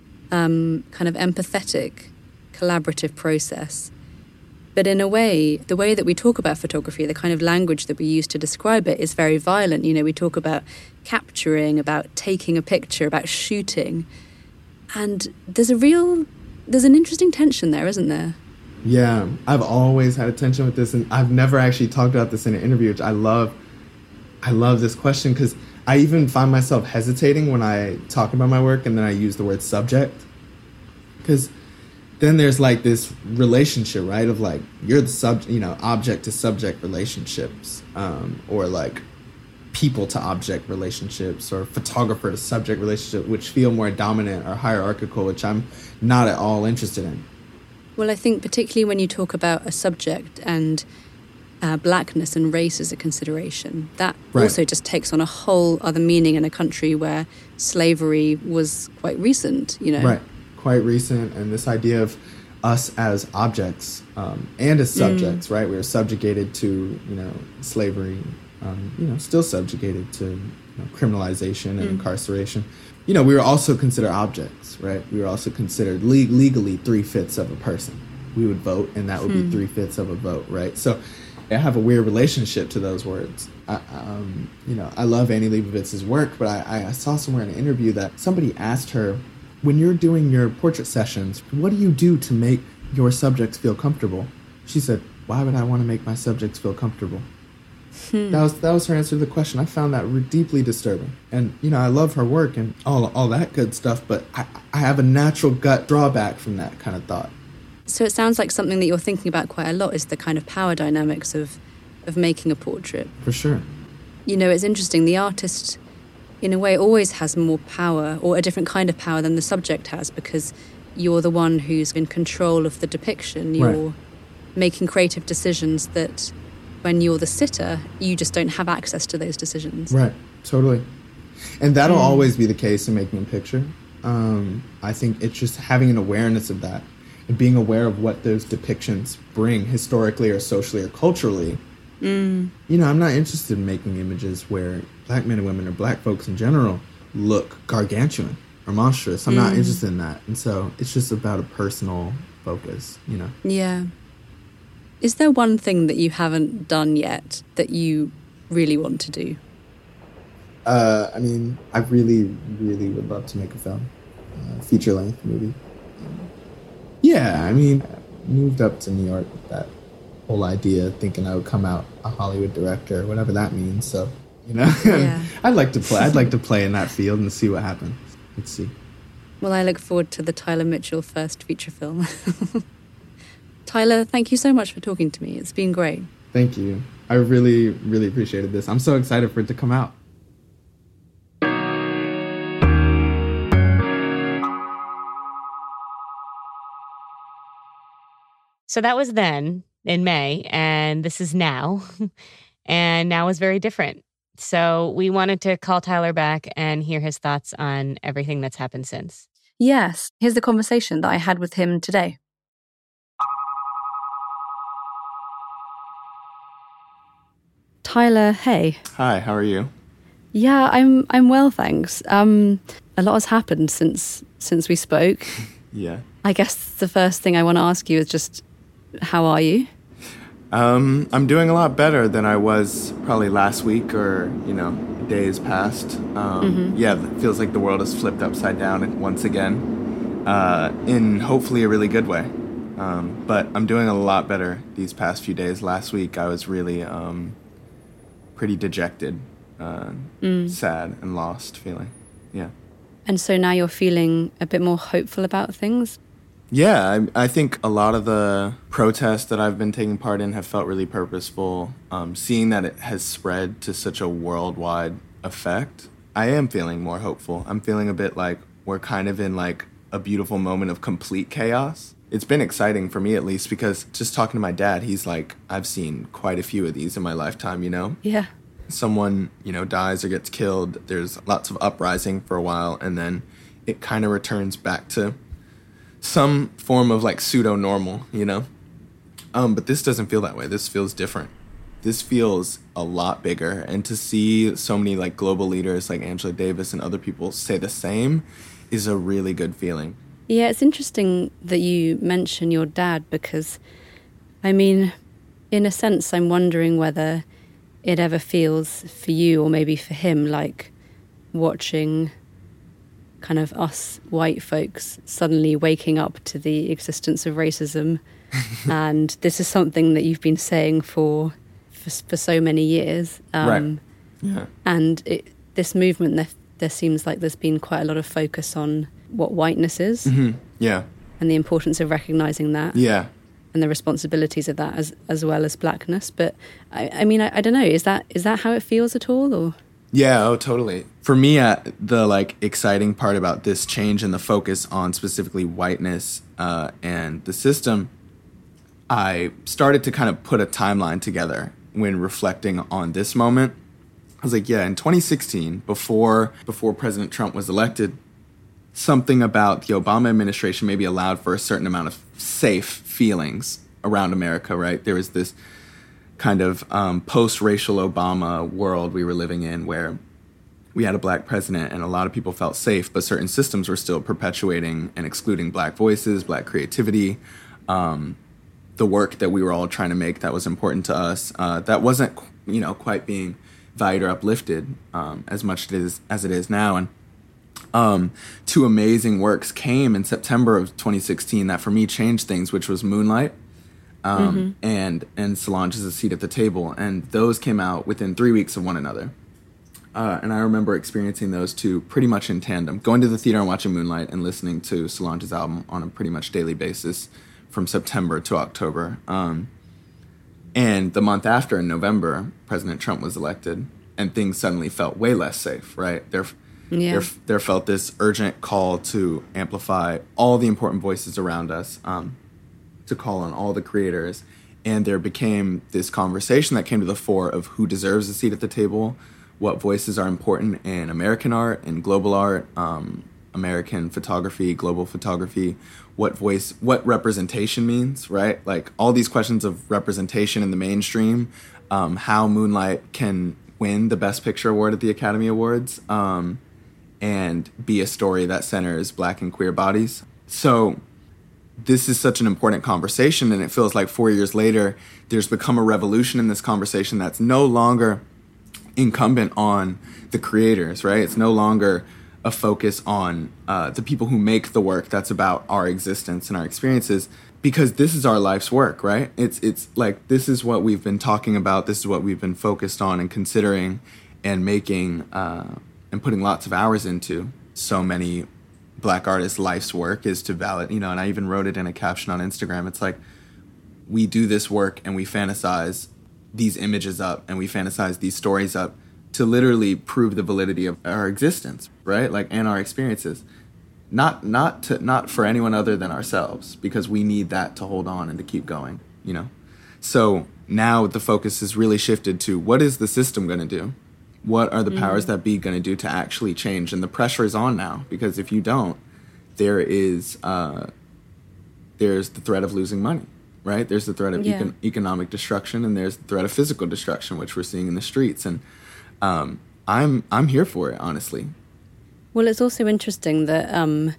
um, kind of empathetic, collaborative process. But in a way, the way that we talk about photography, the kind of language that we use to describe it is very violent. You know, we talk about capturing, about taking a picture, about shooting. And there's a real, there's an interesting tension there, isn't there? Yeah, I've always had a tension with this, and I've never actually talked about this in an interview, which I love. I love this question because I even find myself hesitating when I talk about my work and then I use the word subject. Because then there's like this relationship, right, of like you're the sub, you know, object to subject relationships, um, or like people to object relationships, or photographer to subject relationship, which feel more dominant or hierarchical, which I'm not at all interested in. Well, I think particularly when you talk about a subject and uh, blackness and race as a consideration, that right. also just takes on a whole other meaning in a country where slavery was quite recent, you know. Right, quite recent, and this idea of us as objects um, and as subjects, mm. right? We were subjugated to, you know, slavery, um, you know, still subjugated to you know, criminalization and mm. incarceration. You know, we were also considered objects, right? We were also considered le- legally three-fifths of a person. We would vote, and that would hmm. be three-fifths of a vote, right? So I have a weird relationship to those words. I, um, you know, I love Annie Leibovitz's work, but I, I saw somewhere in an interview that somebody asked her, when you're doing your portrait sessions, what do you do to make your subjects feel comfortable? She said, why would I want to make my subjects feel comfortable? Hmm. That was that was her answer to the question. I found that re- deeply disturbing. And, you know, I love her work and all all that good stuff, but I, I have a natural gut drawback from that kind of thought. So it sounds like something that you're thinking about quite a lot is the kind of power dynamics of, of making a portrait. For sure. You know, it's interesting. The artist, in a way, always has more power, or a different kind of power than the subject has, because you're the one who's in control of the depiction. You're right. making creative decisions that... when you're the sitter, you just don't have access to those decisions. Right, totally. And that'll mm. always be the case in making a picture. Um, I think it's just having an awareness of that and being aware of what those depictions bring historically or socially or culturally. Mm. You know, I'm not interested in making images where black men and women or black folks in general look gargantuan or monstrous. I'm mm. not interested in that. And so it's just about a personal focus, you know? Yeah. Is there one thing that you haven't done yet that you really want to do? Uh, I mean, I really, really would love to make a film, a feature-length movie. Um, yeah, I mean, I moved up to New York with that whole idea, thinking I would come out a Hollywood director, whatever that means. So, you know, yeah. I'd like to play. I'd like to play in that field and see what happens. Let's see. Well, I look forward to the Tyler Mitchell first feature film. Tyler, thank you so much for talking to me. It's been great. Thank you. I really, really appreciated this. I'm so excited for it to come out. So that was then in May, and this is now. And now is very different. So we wanted to call Tyler back and hear his thoughts on everything that's happened since. Yes. Here's the conversation that I had with him today. Tyler, hey. Hi, how are you? Yeah, I'm I'm well, thanks. Um, a lot has happened since since we spoke. Yeah. I guess the first thing I want to ask you is just, how are you? Um, I'm doing a lot better than I was probably last week or, you know, days past. Um, mm-hmm. Yeah, it feels like the world has flipped upside down once again, uh, in hopefully a really good way. Um, but I'm doing a lot better these past few days. Last week I was really... Um, pretty dejected, uh, mm. sad and lost feeling. Yeah. And so now you're feeling a bit more hopeful about things? Yeah, I, I think a lot of the protests that I've been taking part in have felt really purposeful. Um, seeing that it has spread to such a worldwide effect, I am feeling more hopeful. I'm feeling a bit like we're kind of in like a beautiful moment of complete chaos. It's been exciting for me, at least, because just talking to my dad, he's like, I've seen quite a few of these in my lifetime, you know? Yeah. Someone, you know, dies or gets killed. There's lots of uprising for a while, and then it kind of returns back to some form of, like, pseudo-normal, you know? Um, but this doesn't feel that way. This feels different. This feels a lot bigger. And to see so many, like, global leaders like Angela Davis and other people say the same is a really good feeling. Yeah, it's interesting that you mention your dad because, I mean, in a sense, I'm wondering whether it ever feels for you or maybe for him like watching kind of us white folks suddenly waking up to the existence of racism And this is something that you've been saying for for, for so many years. Um, right. Yeah. And it, this movement, there, there seems like there's been quite a lot of focus on what whiteness is. Mm-hmm. Yeah. And the importance of recognizing that. Yeah. And the responsibilities of that as as well as blackness. But I, I mean, I, I don't know, is that is that how it feels at all, or? Yeah, oh, totally. For me, uh, the like exciting part about this change and the focus on specifically whiteness uh, and the system, I started to kind of put a timeline together when reflecting on this moment. I was like, yeah, in twenty sixteen, before before President Trump was elected, something about the Obama administration maybe allowed for a certain amount of safe feelings around America, right? There was this kind of um, post-racial Obama world we were living in where we had a black president and a lot of people felt safe, but certain systems were still perpetuating and excluding black voices, black creativity, um, the work that we were all trying to make that was important to us, uh, that wasn't, you know, quite being valued or uplifted um, as much as it is, as it is now. And um, two amazing works came in September of twenty sixteen that for me changed things, which was Moonlight, Um, mm-hmm. and and Solange's A Seat at the Table, and those came out within three weeks of one another. Uh, and I remember experiencing those two pretty much in tandem, going to the theater and watching Moonlight and listening to Solange's album on a pretty much daily basis from September to October. Um, and the month after, in November, President Trump was elected, and things suddenly felt way less safe, right? There, yeah. there, there felt this urgent call to amplify all the important voices around us, um, to call on all the creators, and there became this conversation that came to the fore of who deserves a seat at the table, what voices are important in American art and global art, um, American photography, global photography, what voice, what representation means, right? Like all these questions of representation in the mainstream, um, how Moonlight can win the Best Picture award at the Academy Awards, um, and be a story that centers Black and queer bodies. So this is such an important conversation, and it feels like four years later, there's become a revolution in this conversation that's no longer incumbent on the creators, right? It's no longer a focus on uh, the people who make the work that's about our existence and our experiences, because this is our life's work, right? It's it's like this is what we've been talking about, this is what we've been focused on and considering and making uh, and putting lots of hours into. So many Black artists' life's work is to validate, you know, and I even wrote it in a caption on Instagram. It's like, we do this work and we fantasize these images up and we fantasize these stories up to literally prove the validity of our existence, right? Like, and our experiences. Not not to not for anyone other than ourselves, because we need that to hold on and to keep going, you know? So now the focus has really shifted to what is the system going to do? What are the powers mm-hmm. that be going to do to actually change? And the pressure is on now, because if you don't, there is uh, there's the threat of losing money, right? There's the threat of yeah. econ- economic destruction, and there's the threat of physical destruction, which we're seeing in the streets. And um, I'm I'm here for it, honestly. Well, it's also interesting that, um,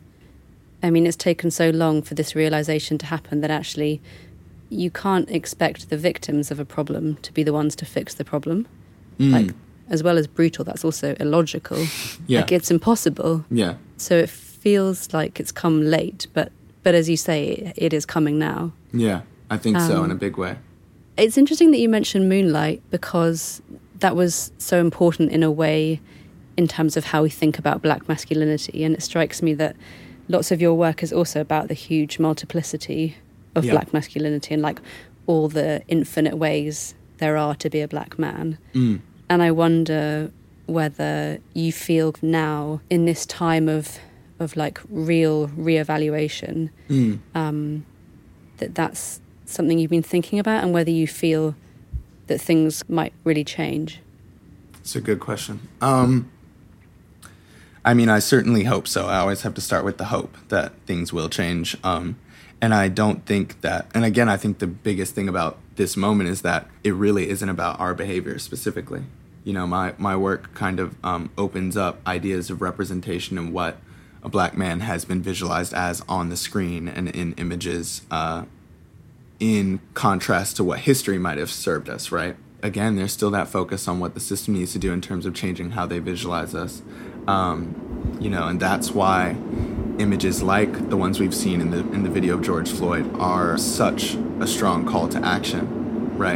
I mean, it's taken so long for this realization to happen that actually you can't expect the victims of a problem to be the ones to fix the problem. Mm. Like, as well as brutal, that's also illogical. Yeah. Like, it's impossible. Yeah. So it feels like it's come late, but but as you say, it is coming now. Yeah, I think um, so, in a big way. It's interesting that you mentioned Moonlight, because that was so important in a way in terms of how we think about Black masculinity. And it strikes me that lots of your work is also about the huge multiplicity of yeah. Black masculinity and like all the infinite ways there are to be a Black man. Mm. And I wonder whether you feel now, in this time of of like real reevaluation, mm. um, that that's something you've been thinking about, and whether you feel that things might really change. It's a good question. Um, I mean, I certainly hope so. I always have to start with the hope that things will change. Um, and I don't think that, and again, I think the biggest thing about this moment is that it really isn't about our behavior specifically. You know, my, my work kind of um, opens up ideas of representation and what a Black man has been visualized as on the screen and in images, uh, in contrast to what history might have served us, right? Again, there's still that focus on what the system needs to do in terms of changing how they visualize us. Um, you know, and that's why images like the ones we've seen in the in the video of George Floyd are such a strong call to action, right?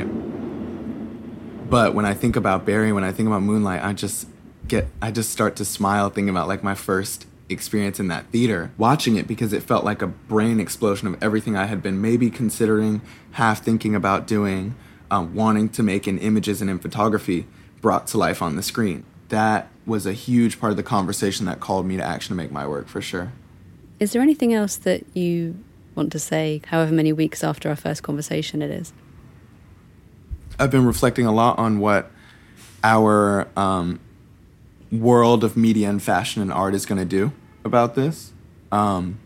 But when I think about Barry, when I think about Moonlight, I just get, I just start to smile thinking about like my first experience in that theater, watching it, because it felt like a brain explosion of everything I had been maybe considering, half thinking about doing, um, wanting to make in images and in photography, brought to life on the screen. That was a huge part of the conversation that called me to action to make my work, for sure. Is there anything else that you want to say, however many weeks after our first conversation it is? I've been reflecting a lot on what our um, world of media and fashion and art is going to do about this. Um,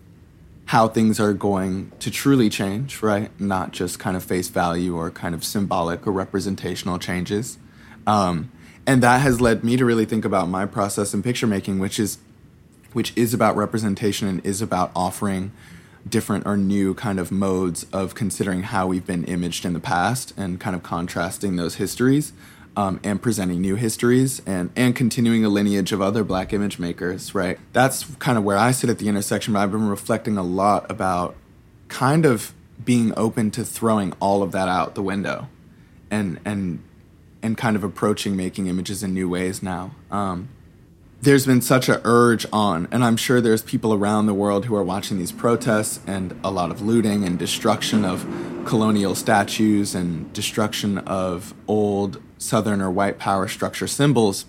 how things are going to truly change, right? Not just kind of face value or kind of symbolic or representational changes. Um, and that has led me to really think about my process in picture making, which is which is about representation and is about offering different or new kind of modes of considering how we've been imaged in the past and kind of contrasting those histories, um, and presenting new histories and, and continuing a lineage of other Black image makers, right? That's kind of where I sit at the intersection, but I've been reflecting a lot about kind of being open to throwing all of that out the window and and and kind of approaching making images in new ways now. Um, There's been such an urge on, and I'm sure there's people around the world who are watching these protests and a lot of looting and destruction of colonial statues and destruction of old Southern or white power structure symbols.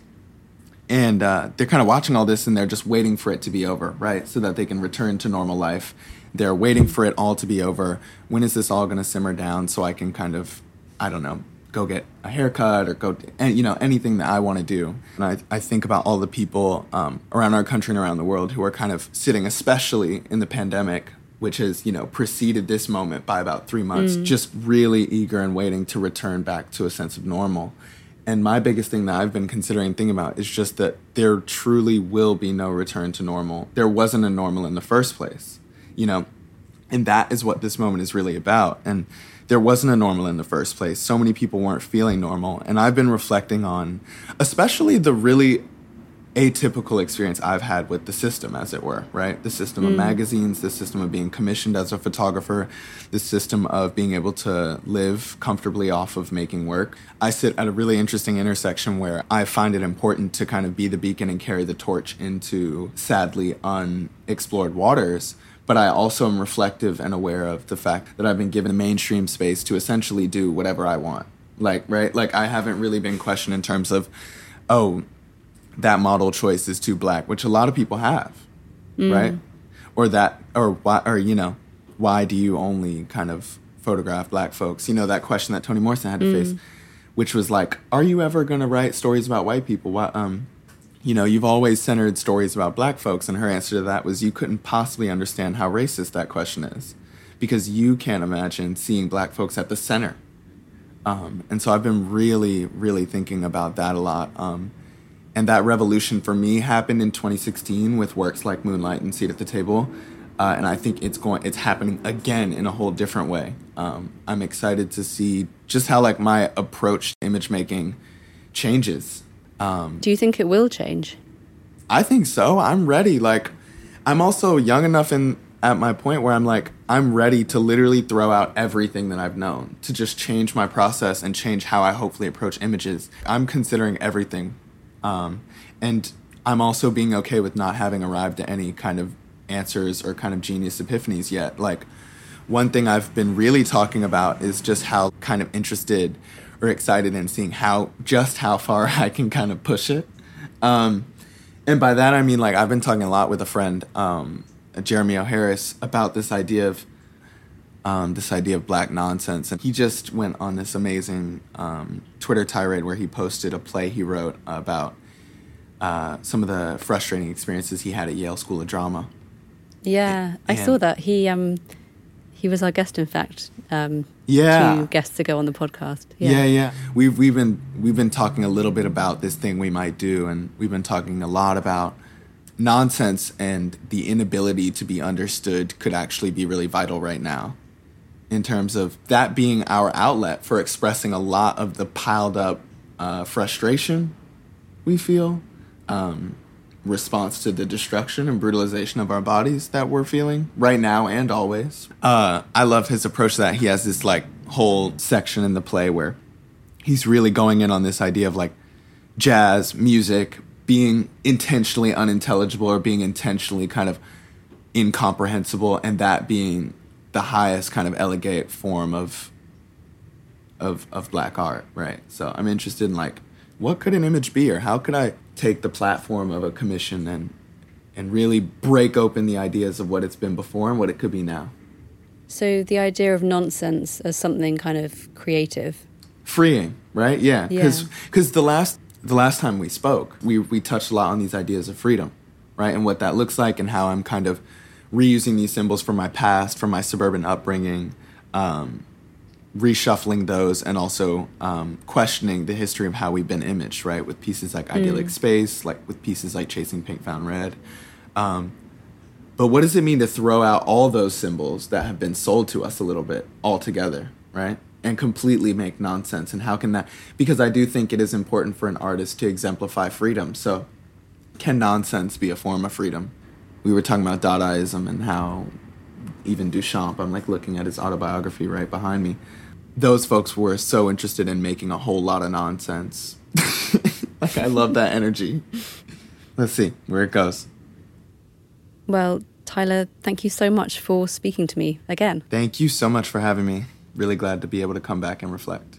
And uh, they're kind of watching all this and they're just waiting for it to be over, right? So that they can return to normal life. They're waiting for it all to be over. When is this all going to simmer down so I can kind of, I don't know, go get a haircut or go, you know, anything that I want to do. And I, I think about all the people um, around our country and around the world who are kind of sitting, especially in the pandemic, which has, you know, preceded this moment by about three months, mm. just really eager and waiting to return back to a sense of normal. And my biggest thing that I've been considering thinking about is just that there truly will be no return to normal. There wasn't a normal in the first place, you know, and that is what this moment is really about. And there wasn't a normal in the first place. So many people weren't feeling normal. And I've been reflecting on especially the really atypical experience I've had with the system, as it were, right? The system mm. of magazines, the system of being commissioned as a photographer, the system of being able to live comfortably off of making work. I sit at a really interesting intersection where I find it important to kind of be the beacon and carry the torch into sadly unexplored waters. But I also am reflective and aware of the fact that I've been given a mainstream space to essentially do whatever I want. Like, right? Like, I haven't really been questioned in terms of, oh, that model choice is too Black, which a lot of people have, mm. right? Or that, or why, or, you know, why do you only kind of photograph Black folks? You know, that question that Toni Morrison had to mm. face, which was like, are you ever going to write stories about white people? Why, um, you know, you've always centered stories about Black folks, and her answer to that was you couldn't possibly understand how racist that question is because you can't imagine seeing Black folks at the center. Um, and so I've been really, really thinking about that a lot. Um, and that revolution for me happened in twenty sixteen with works like Moonlight and Seat at the Table. Uh, and I think it's going, it's happening again in a whole different way. Um, I'm excited to see just how like my approach to image making changes. Um, Do you think it will change? I think so. I'm ready. Like, I'm also young enough in at my point where I'm like, I'm ready to literally throw out everything that I've known to just change my process and change how I hopefully approach images. I'm considering everything. Um, and I'm also being okay with not having arrived at any kind of answers or kind of genius epiphanies yet. Like, one thing I've been really talking about is just how kind of interested or excited in seeing how, just how far I can kind of push it. Um, and by that, I mean, like, I've been talking a lot with a friend, um, Jeremy O'Harris, about this idea of, um, this idea of Black nonsense. And he just went on this amazing um, Twitter tirade where he posted a play he wrote about uh, some of the frustrating experiences he had at Yale School of Drama. Yeah, and, I saw that. He um, he was our guest, in fact. Um, yeah, two guests to go on the podcast. Yeah. yeah, yeah. We've we've been we've been talking a little bit about this thing we might do, and we've been talking a lot about nonsense and the inability to be understood could actually be really vital right now, in terms of that being our outlet for expressing a lot of the piled up uh, frustration we feel. Um, response to the destruction and brutalization of our bodies that we're feeling right now and always. Uh, I love his approach to that. He has this like whole section in the play where he's really going in on this idea of like jazz, music, being intentionally unintelligible or being intentionally kind of incomprehensible, and that being the highest kind of elegate form of of of black art, right? So I'm interested in like, what could an image be, or how could I take the platform of a commission and and really break open the ideas of what it's been before and what it could be now. So the idea of nonsense as something kind of creative. Freeing, right? Yeah. Because Yeah. because the last the last time we spoke, we we touched a lot on these ideas of freedom, right? And what that looks like, and how I'm kind of reusing these symbols from my past, from my suburban upbringing, um, reshuffling those, and also um, questioning the history of how we've been imaged, right? With pieces like Idyllic Mm. Space, like with pieces like Chasing Pink Found Red. Um, but what does it mean to throw out all those symbols that have been sold to us a little bit altogether, right? And completely make nonsense? And how can that... Because I do think it is important for an artist to exemplify freedom. So can nonsense be a form of freedom? We were talking about Dadaism and how even Duchamp, I'm like looking at his autobiography right behind me. Those folks were so interested in making a whole lot of nonsense. Like, I love that energy. Let's see where it goes. Well, Tyler, thank you so much for speaking to me again. Thank you so much for having me. Really glad to be able to come back and reflect.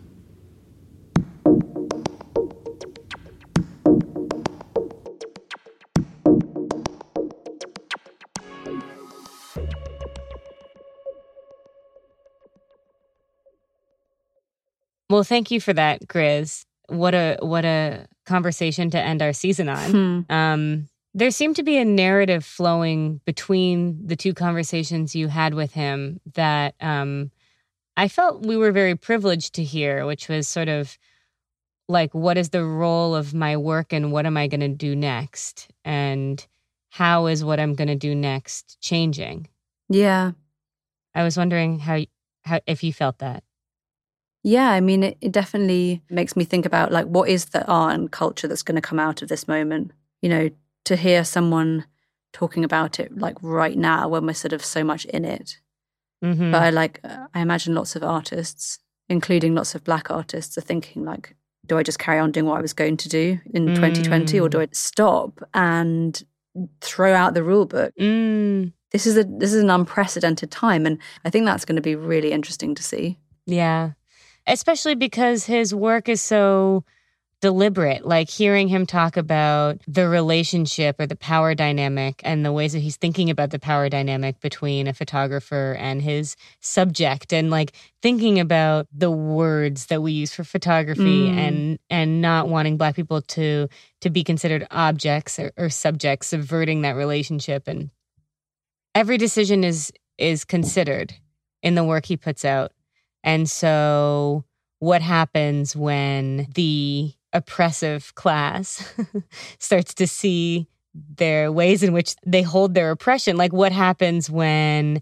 Well, thank you for that, Grizz. What a what a conversation to end our season on. Hmm. Um, there seemed to be a narrative flowing between the two conversations you had with him that um, I felt we were very privileged to hear, which was sort of like, what is the role of my work and what am I going to do next? And how is what I'm going to do next changing? Yeah. I was wondering how, how if you felt that. Yeah, I mean, it, it definitely makes me think about, like, what is the art and culture that's going to come out of this moment? You know, to hear someone talking about it, like, right now when we're sort of so much in it. Mm-hmm. But I, like, I imagine lots of artists, including lots of Black artists, are thinking, like, do I just carry on doing what I was going to do in Mm. twenty twenty, or do I stop and throw out the rule book? Mm, This is a this is an unprecedented time, and I think that's going to be really interesting to see. yeah. Especially because his work is so deliberate, like hearing him talk about the relationship or the power dynamic and the ways that he's thinking about the power dynamic between a photographer and his subject, and like thinking about the words that we use for photography Mm. and and not wanting Black people to to be considered objects or, or subjects, subverting that relationship. And every decision is is considered in the work he puts out. And so what happens when the oppressive class starts to see their ways in which they hold their oppression? Like, what happens when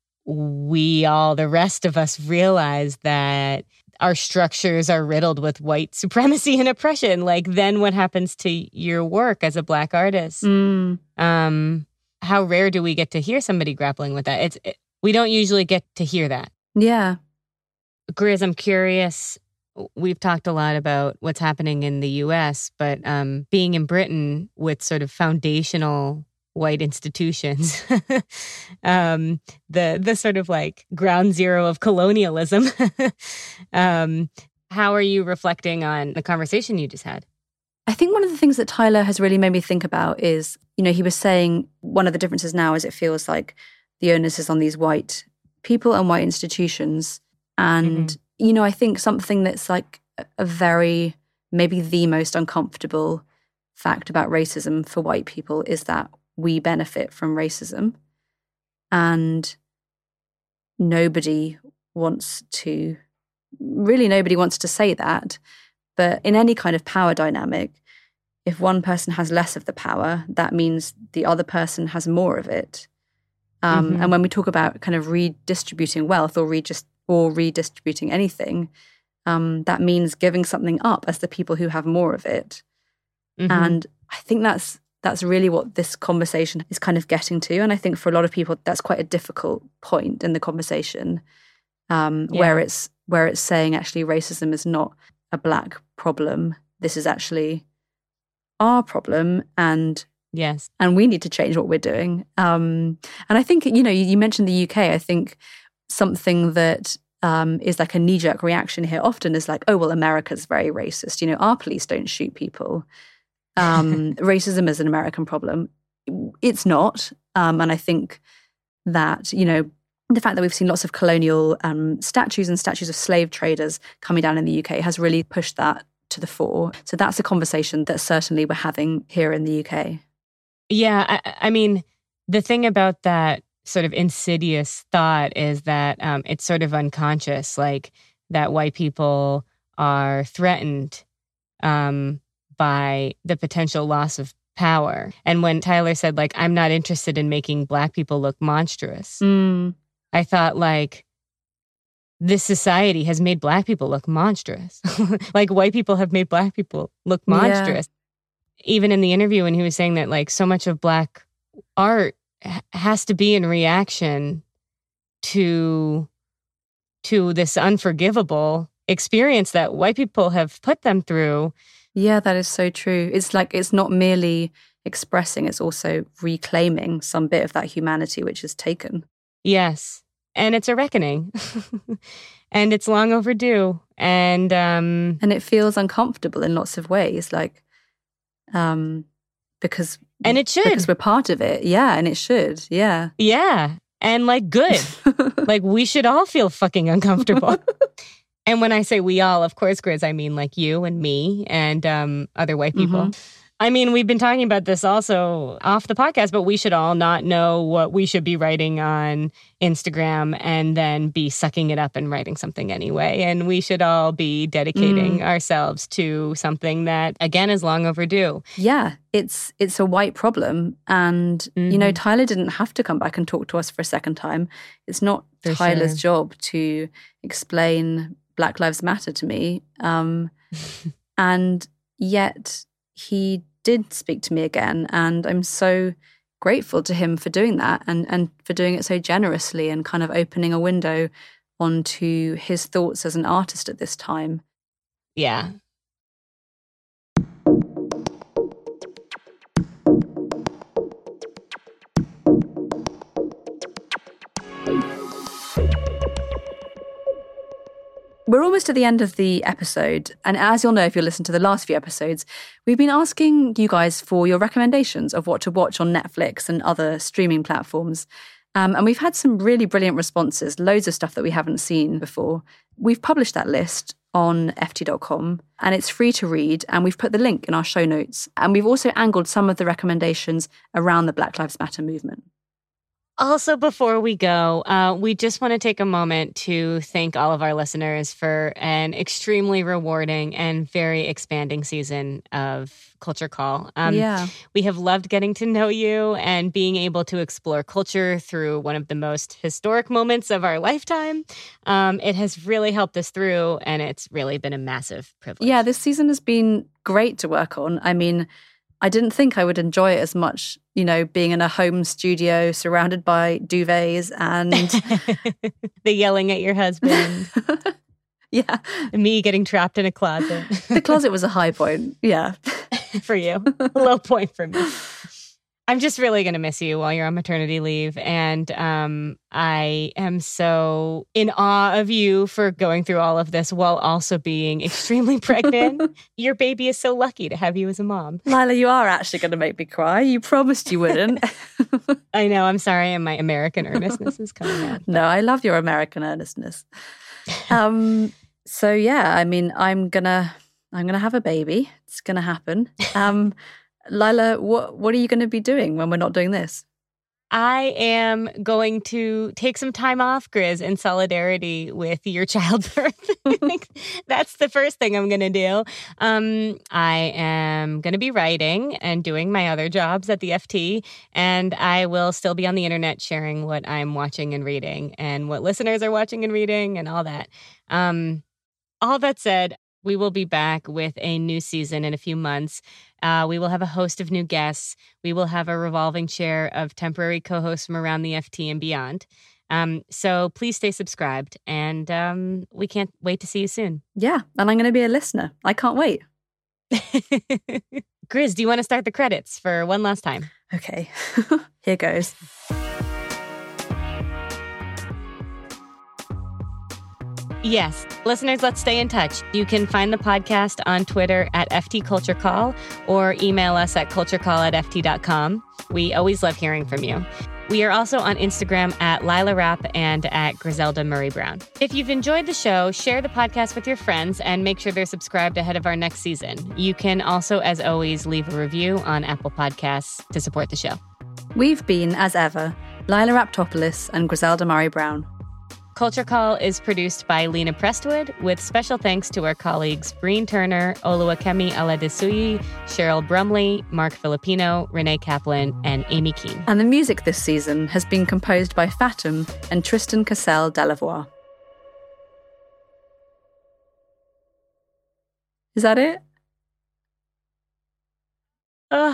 we all, the rest of us, realize that our structures are riddled with white supremacy and oppression? Like, then what happens to your work as a Black artist? Mm. Um, how rare do we get to hear somebody grappling with that? It's it, we don't usually get to hear that. Yeah. Grizz, I'm curious. We've talked a lot about what's happening in the U S, but um, being in Britain with sort of foundational white institutions, um, the the sort of like ground zero of colonialism. um, how are you reflecting on the conversation you just had? I think one of the things that Tyler has really made me think about is, you know, he was saying one of the differences now is it feels like the onus is on these white people and white institutions. And, mm-hmm. you know, I think something that's like a very, maybe the most uncomfortable fact about racism for white people is that we benefit from racism. And nobody wants to, really nobody wants to say that. But in any kind of power dynamic, if one person has less of the power, that means the other person has more of it. Um, Mm-hmm. And when we talk about kind of redistributing wealth or redist- or redistributing anything, um, that means giving something up as the people who have more of it. Mm-hmm. And I think that's that's really what this conversation is kind of getting to. And I think for a lot of people, that's quite a difficult point in the conversation, um, yeah. where it's where it's saying actually racism is not a Black problem. This is actually our problem, and yes, and we need to change what we're doing. Um, and I think, you know, you, you mentioned the U K. I think something that um, is like a knee-jerk reaction here often is like, oh, well, America's very racist. You know, our police don't shoot people. Um, racism is an American problem. It's not. Um, and I think that, you know, the fact that we've seen lots of colonial um, statues and statues of slave traders coming down in the U K has really pushed that to the fore. So that's a conversation that certainly we're having here in the U K. Yeah, I, I mean, the thing about that sort of insidious thought is that um, it's sort of unconscious, like that white people are threatened um, by the potential loss of power. And when Tyler said, like, I'm not interested in making Black people look monstrous, mm. I thought, like, this society has made Black people look monstrous. Like, white people have made Black people look monstrous. Yeah. Even in the interview when he was saying that, like, so much of Black art h- has to be in reaction to, to this unforgivable experience that white people have put them through. Yeah, that is so true. It's like, it's not merely expressing, it's also reclaiming some bit of that humanity which is taken. Yes. And it's a reckoning. And it's long overdue. And um, and it feels uncomfortable in lots of ways, like um, because and it should because we're part of it. Yeah, and it should. Yeah, yeah, and like good. Like we should all feel fucking uncomfortable. And when I say we all, of course, Grizz, I mean like you and me and um, other white people. Mm-hmm. I mean, we've been talking about this also off the podcast, but we should all not know what we should be writing on Instagram and then be sucking it up and writing something anyway. And we should all be dedicating mm. ourselves to something that, again, is long overdue. Yeah, it's it's a white problem. And, mm-hmm. you know, Tyler didn't have to come back and talk to us for a second time. It's not for Tyler's sure. job to explain Black Lives Matter to me. Um, and yet he did speak to me again, and I'm so grateful to him for doing that and, and for doing it so generously and kind of opening a window onto his thoughts as an artist at this time. Yeah. We're almost at the end of the episode, and as you'll know if you listen to the last few episodes, we've been asking you guys for your recommendations of what to watch on Netflix and other streaming platforms. Um, and we've had some really brilliant responses, loads of stuff that we haven't seen before. We've published that list on F T dot com, and it's free to read, and we've put the link in our show notes. And we've also angled some of the recommendations around the Black Lives Matter movement. Also, before we go, uh, we just want to take a moment to thank all of our listeners for an extremely rewarding and very expanding season of Culture Call. Um, yeah. We have loved getting to know you and being able to explore culture through one of the most historic moments of our lifetime. Um, it has really helped us through, and it's really been a massive privilege. Yeah, this season has been great to work on. I mean, I didn't think I would enjoy it as much, you know, being in a home studio surrounded by duvets and the yelling at your husband. Yeah. Me getting trapped in a closet. The closet was a high point. Yeah. For you. A low point for me. I'm just really going to miss you while you're on maternity leave. And um, I am so in awe of you for going through all of this while also being extremely pregnant. Your baby is so lucky to have you as a mom. Lila, you are actually going to make me cry. You promised you wouldn't. I know. I'm sorry. And my American earnestness is coming out. No, I love your American earnestness. Um, so, yeah, I mean, I'm going to I'm gonna have a baby. It's going to happen. Um Lila, what what are you going to be doing when we're not doing this? I am going to take some time off, Grizz, in solidarity with your childbirth. That's the first thing I'm going to do. Um, I am going to be writing and doing my other jobs at the F T, and I will still be on the internet sharing what I'm watching and reading and what listeners are watching and reading and all that. Um, all that said, We will be back with a new season in a few months. Uh, we will have a host of new guests. We will have a revolving chair of temporary co-hosts from around the F T and beyond. Um, so please stay subscribed, and um, we can't wait to see you soon. Yeah, and I'm going to be a listener. I can't wait. Grizz, do you want to start the credits for one last time? Okay, here goes. Yes. Listeners, let's stay in touch. You can find the podcast on Twitter at F T Culture Call or email us at culturecall at F T dot com. We always love hearing from you. We are also on Instagram at Lila Rapp and at Griselda Murray Brown. If you've enjoyed the show, share the podcast with your friends and make sure they're subscribed ahead of our next season. You can also, as always, leave a review on Apple Podcasts to support the show. We've been, as ever, Lila Raptopoulos and Griselda Murray Brown. Culture Call is produced by Lena Prestwood, with special thanks to our colleagues Breen Turner, Oluwakemi Aladesuyi, Cheryl Brumley, Mark Filipino, Renee Kaplan, and Amy Keene. And the music this season has been composed by Fatum and Tristan Cassell Delavoir. Is that it? Uh.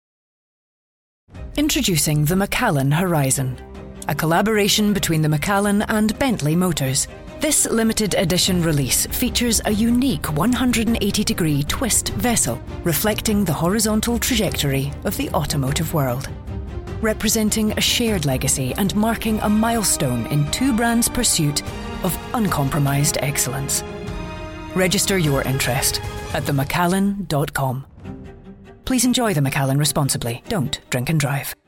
Introducing the Macallan Horizon, a collaboration between the Macallan and Bentley Motors. This limited edition release features a unique one hundred eighty degree twist vessel, reflecting the horizontal trajectory of the automotive world. Representing a shared legacy and marking a milestone in two brands' pursuit of uncompromised excellence. Register your interest at the macallan dot com. Please enjoy the Macallan responsibly. Don't drink and drive.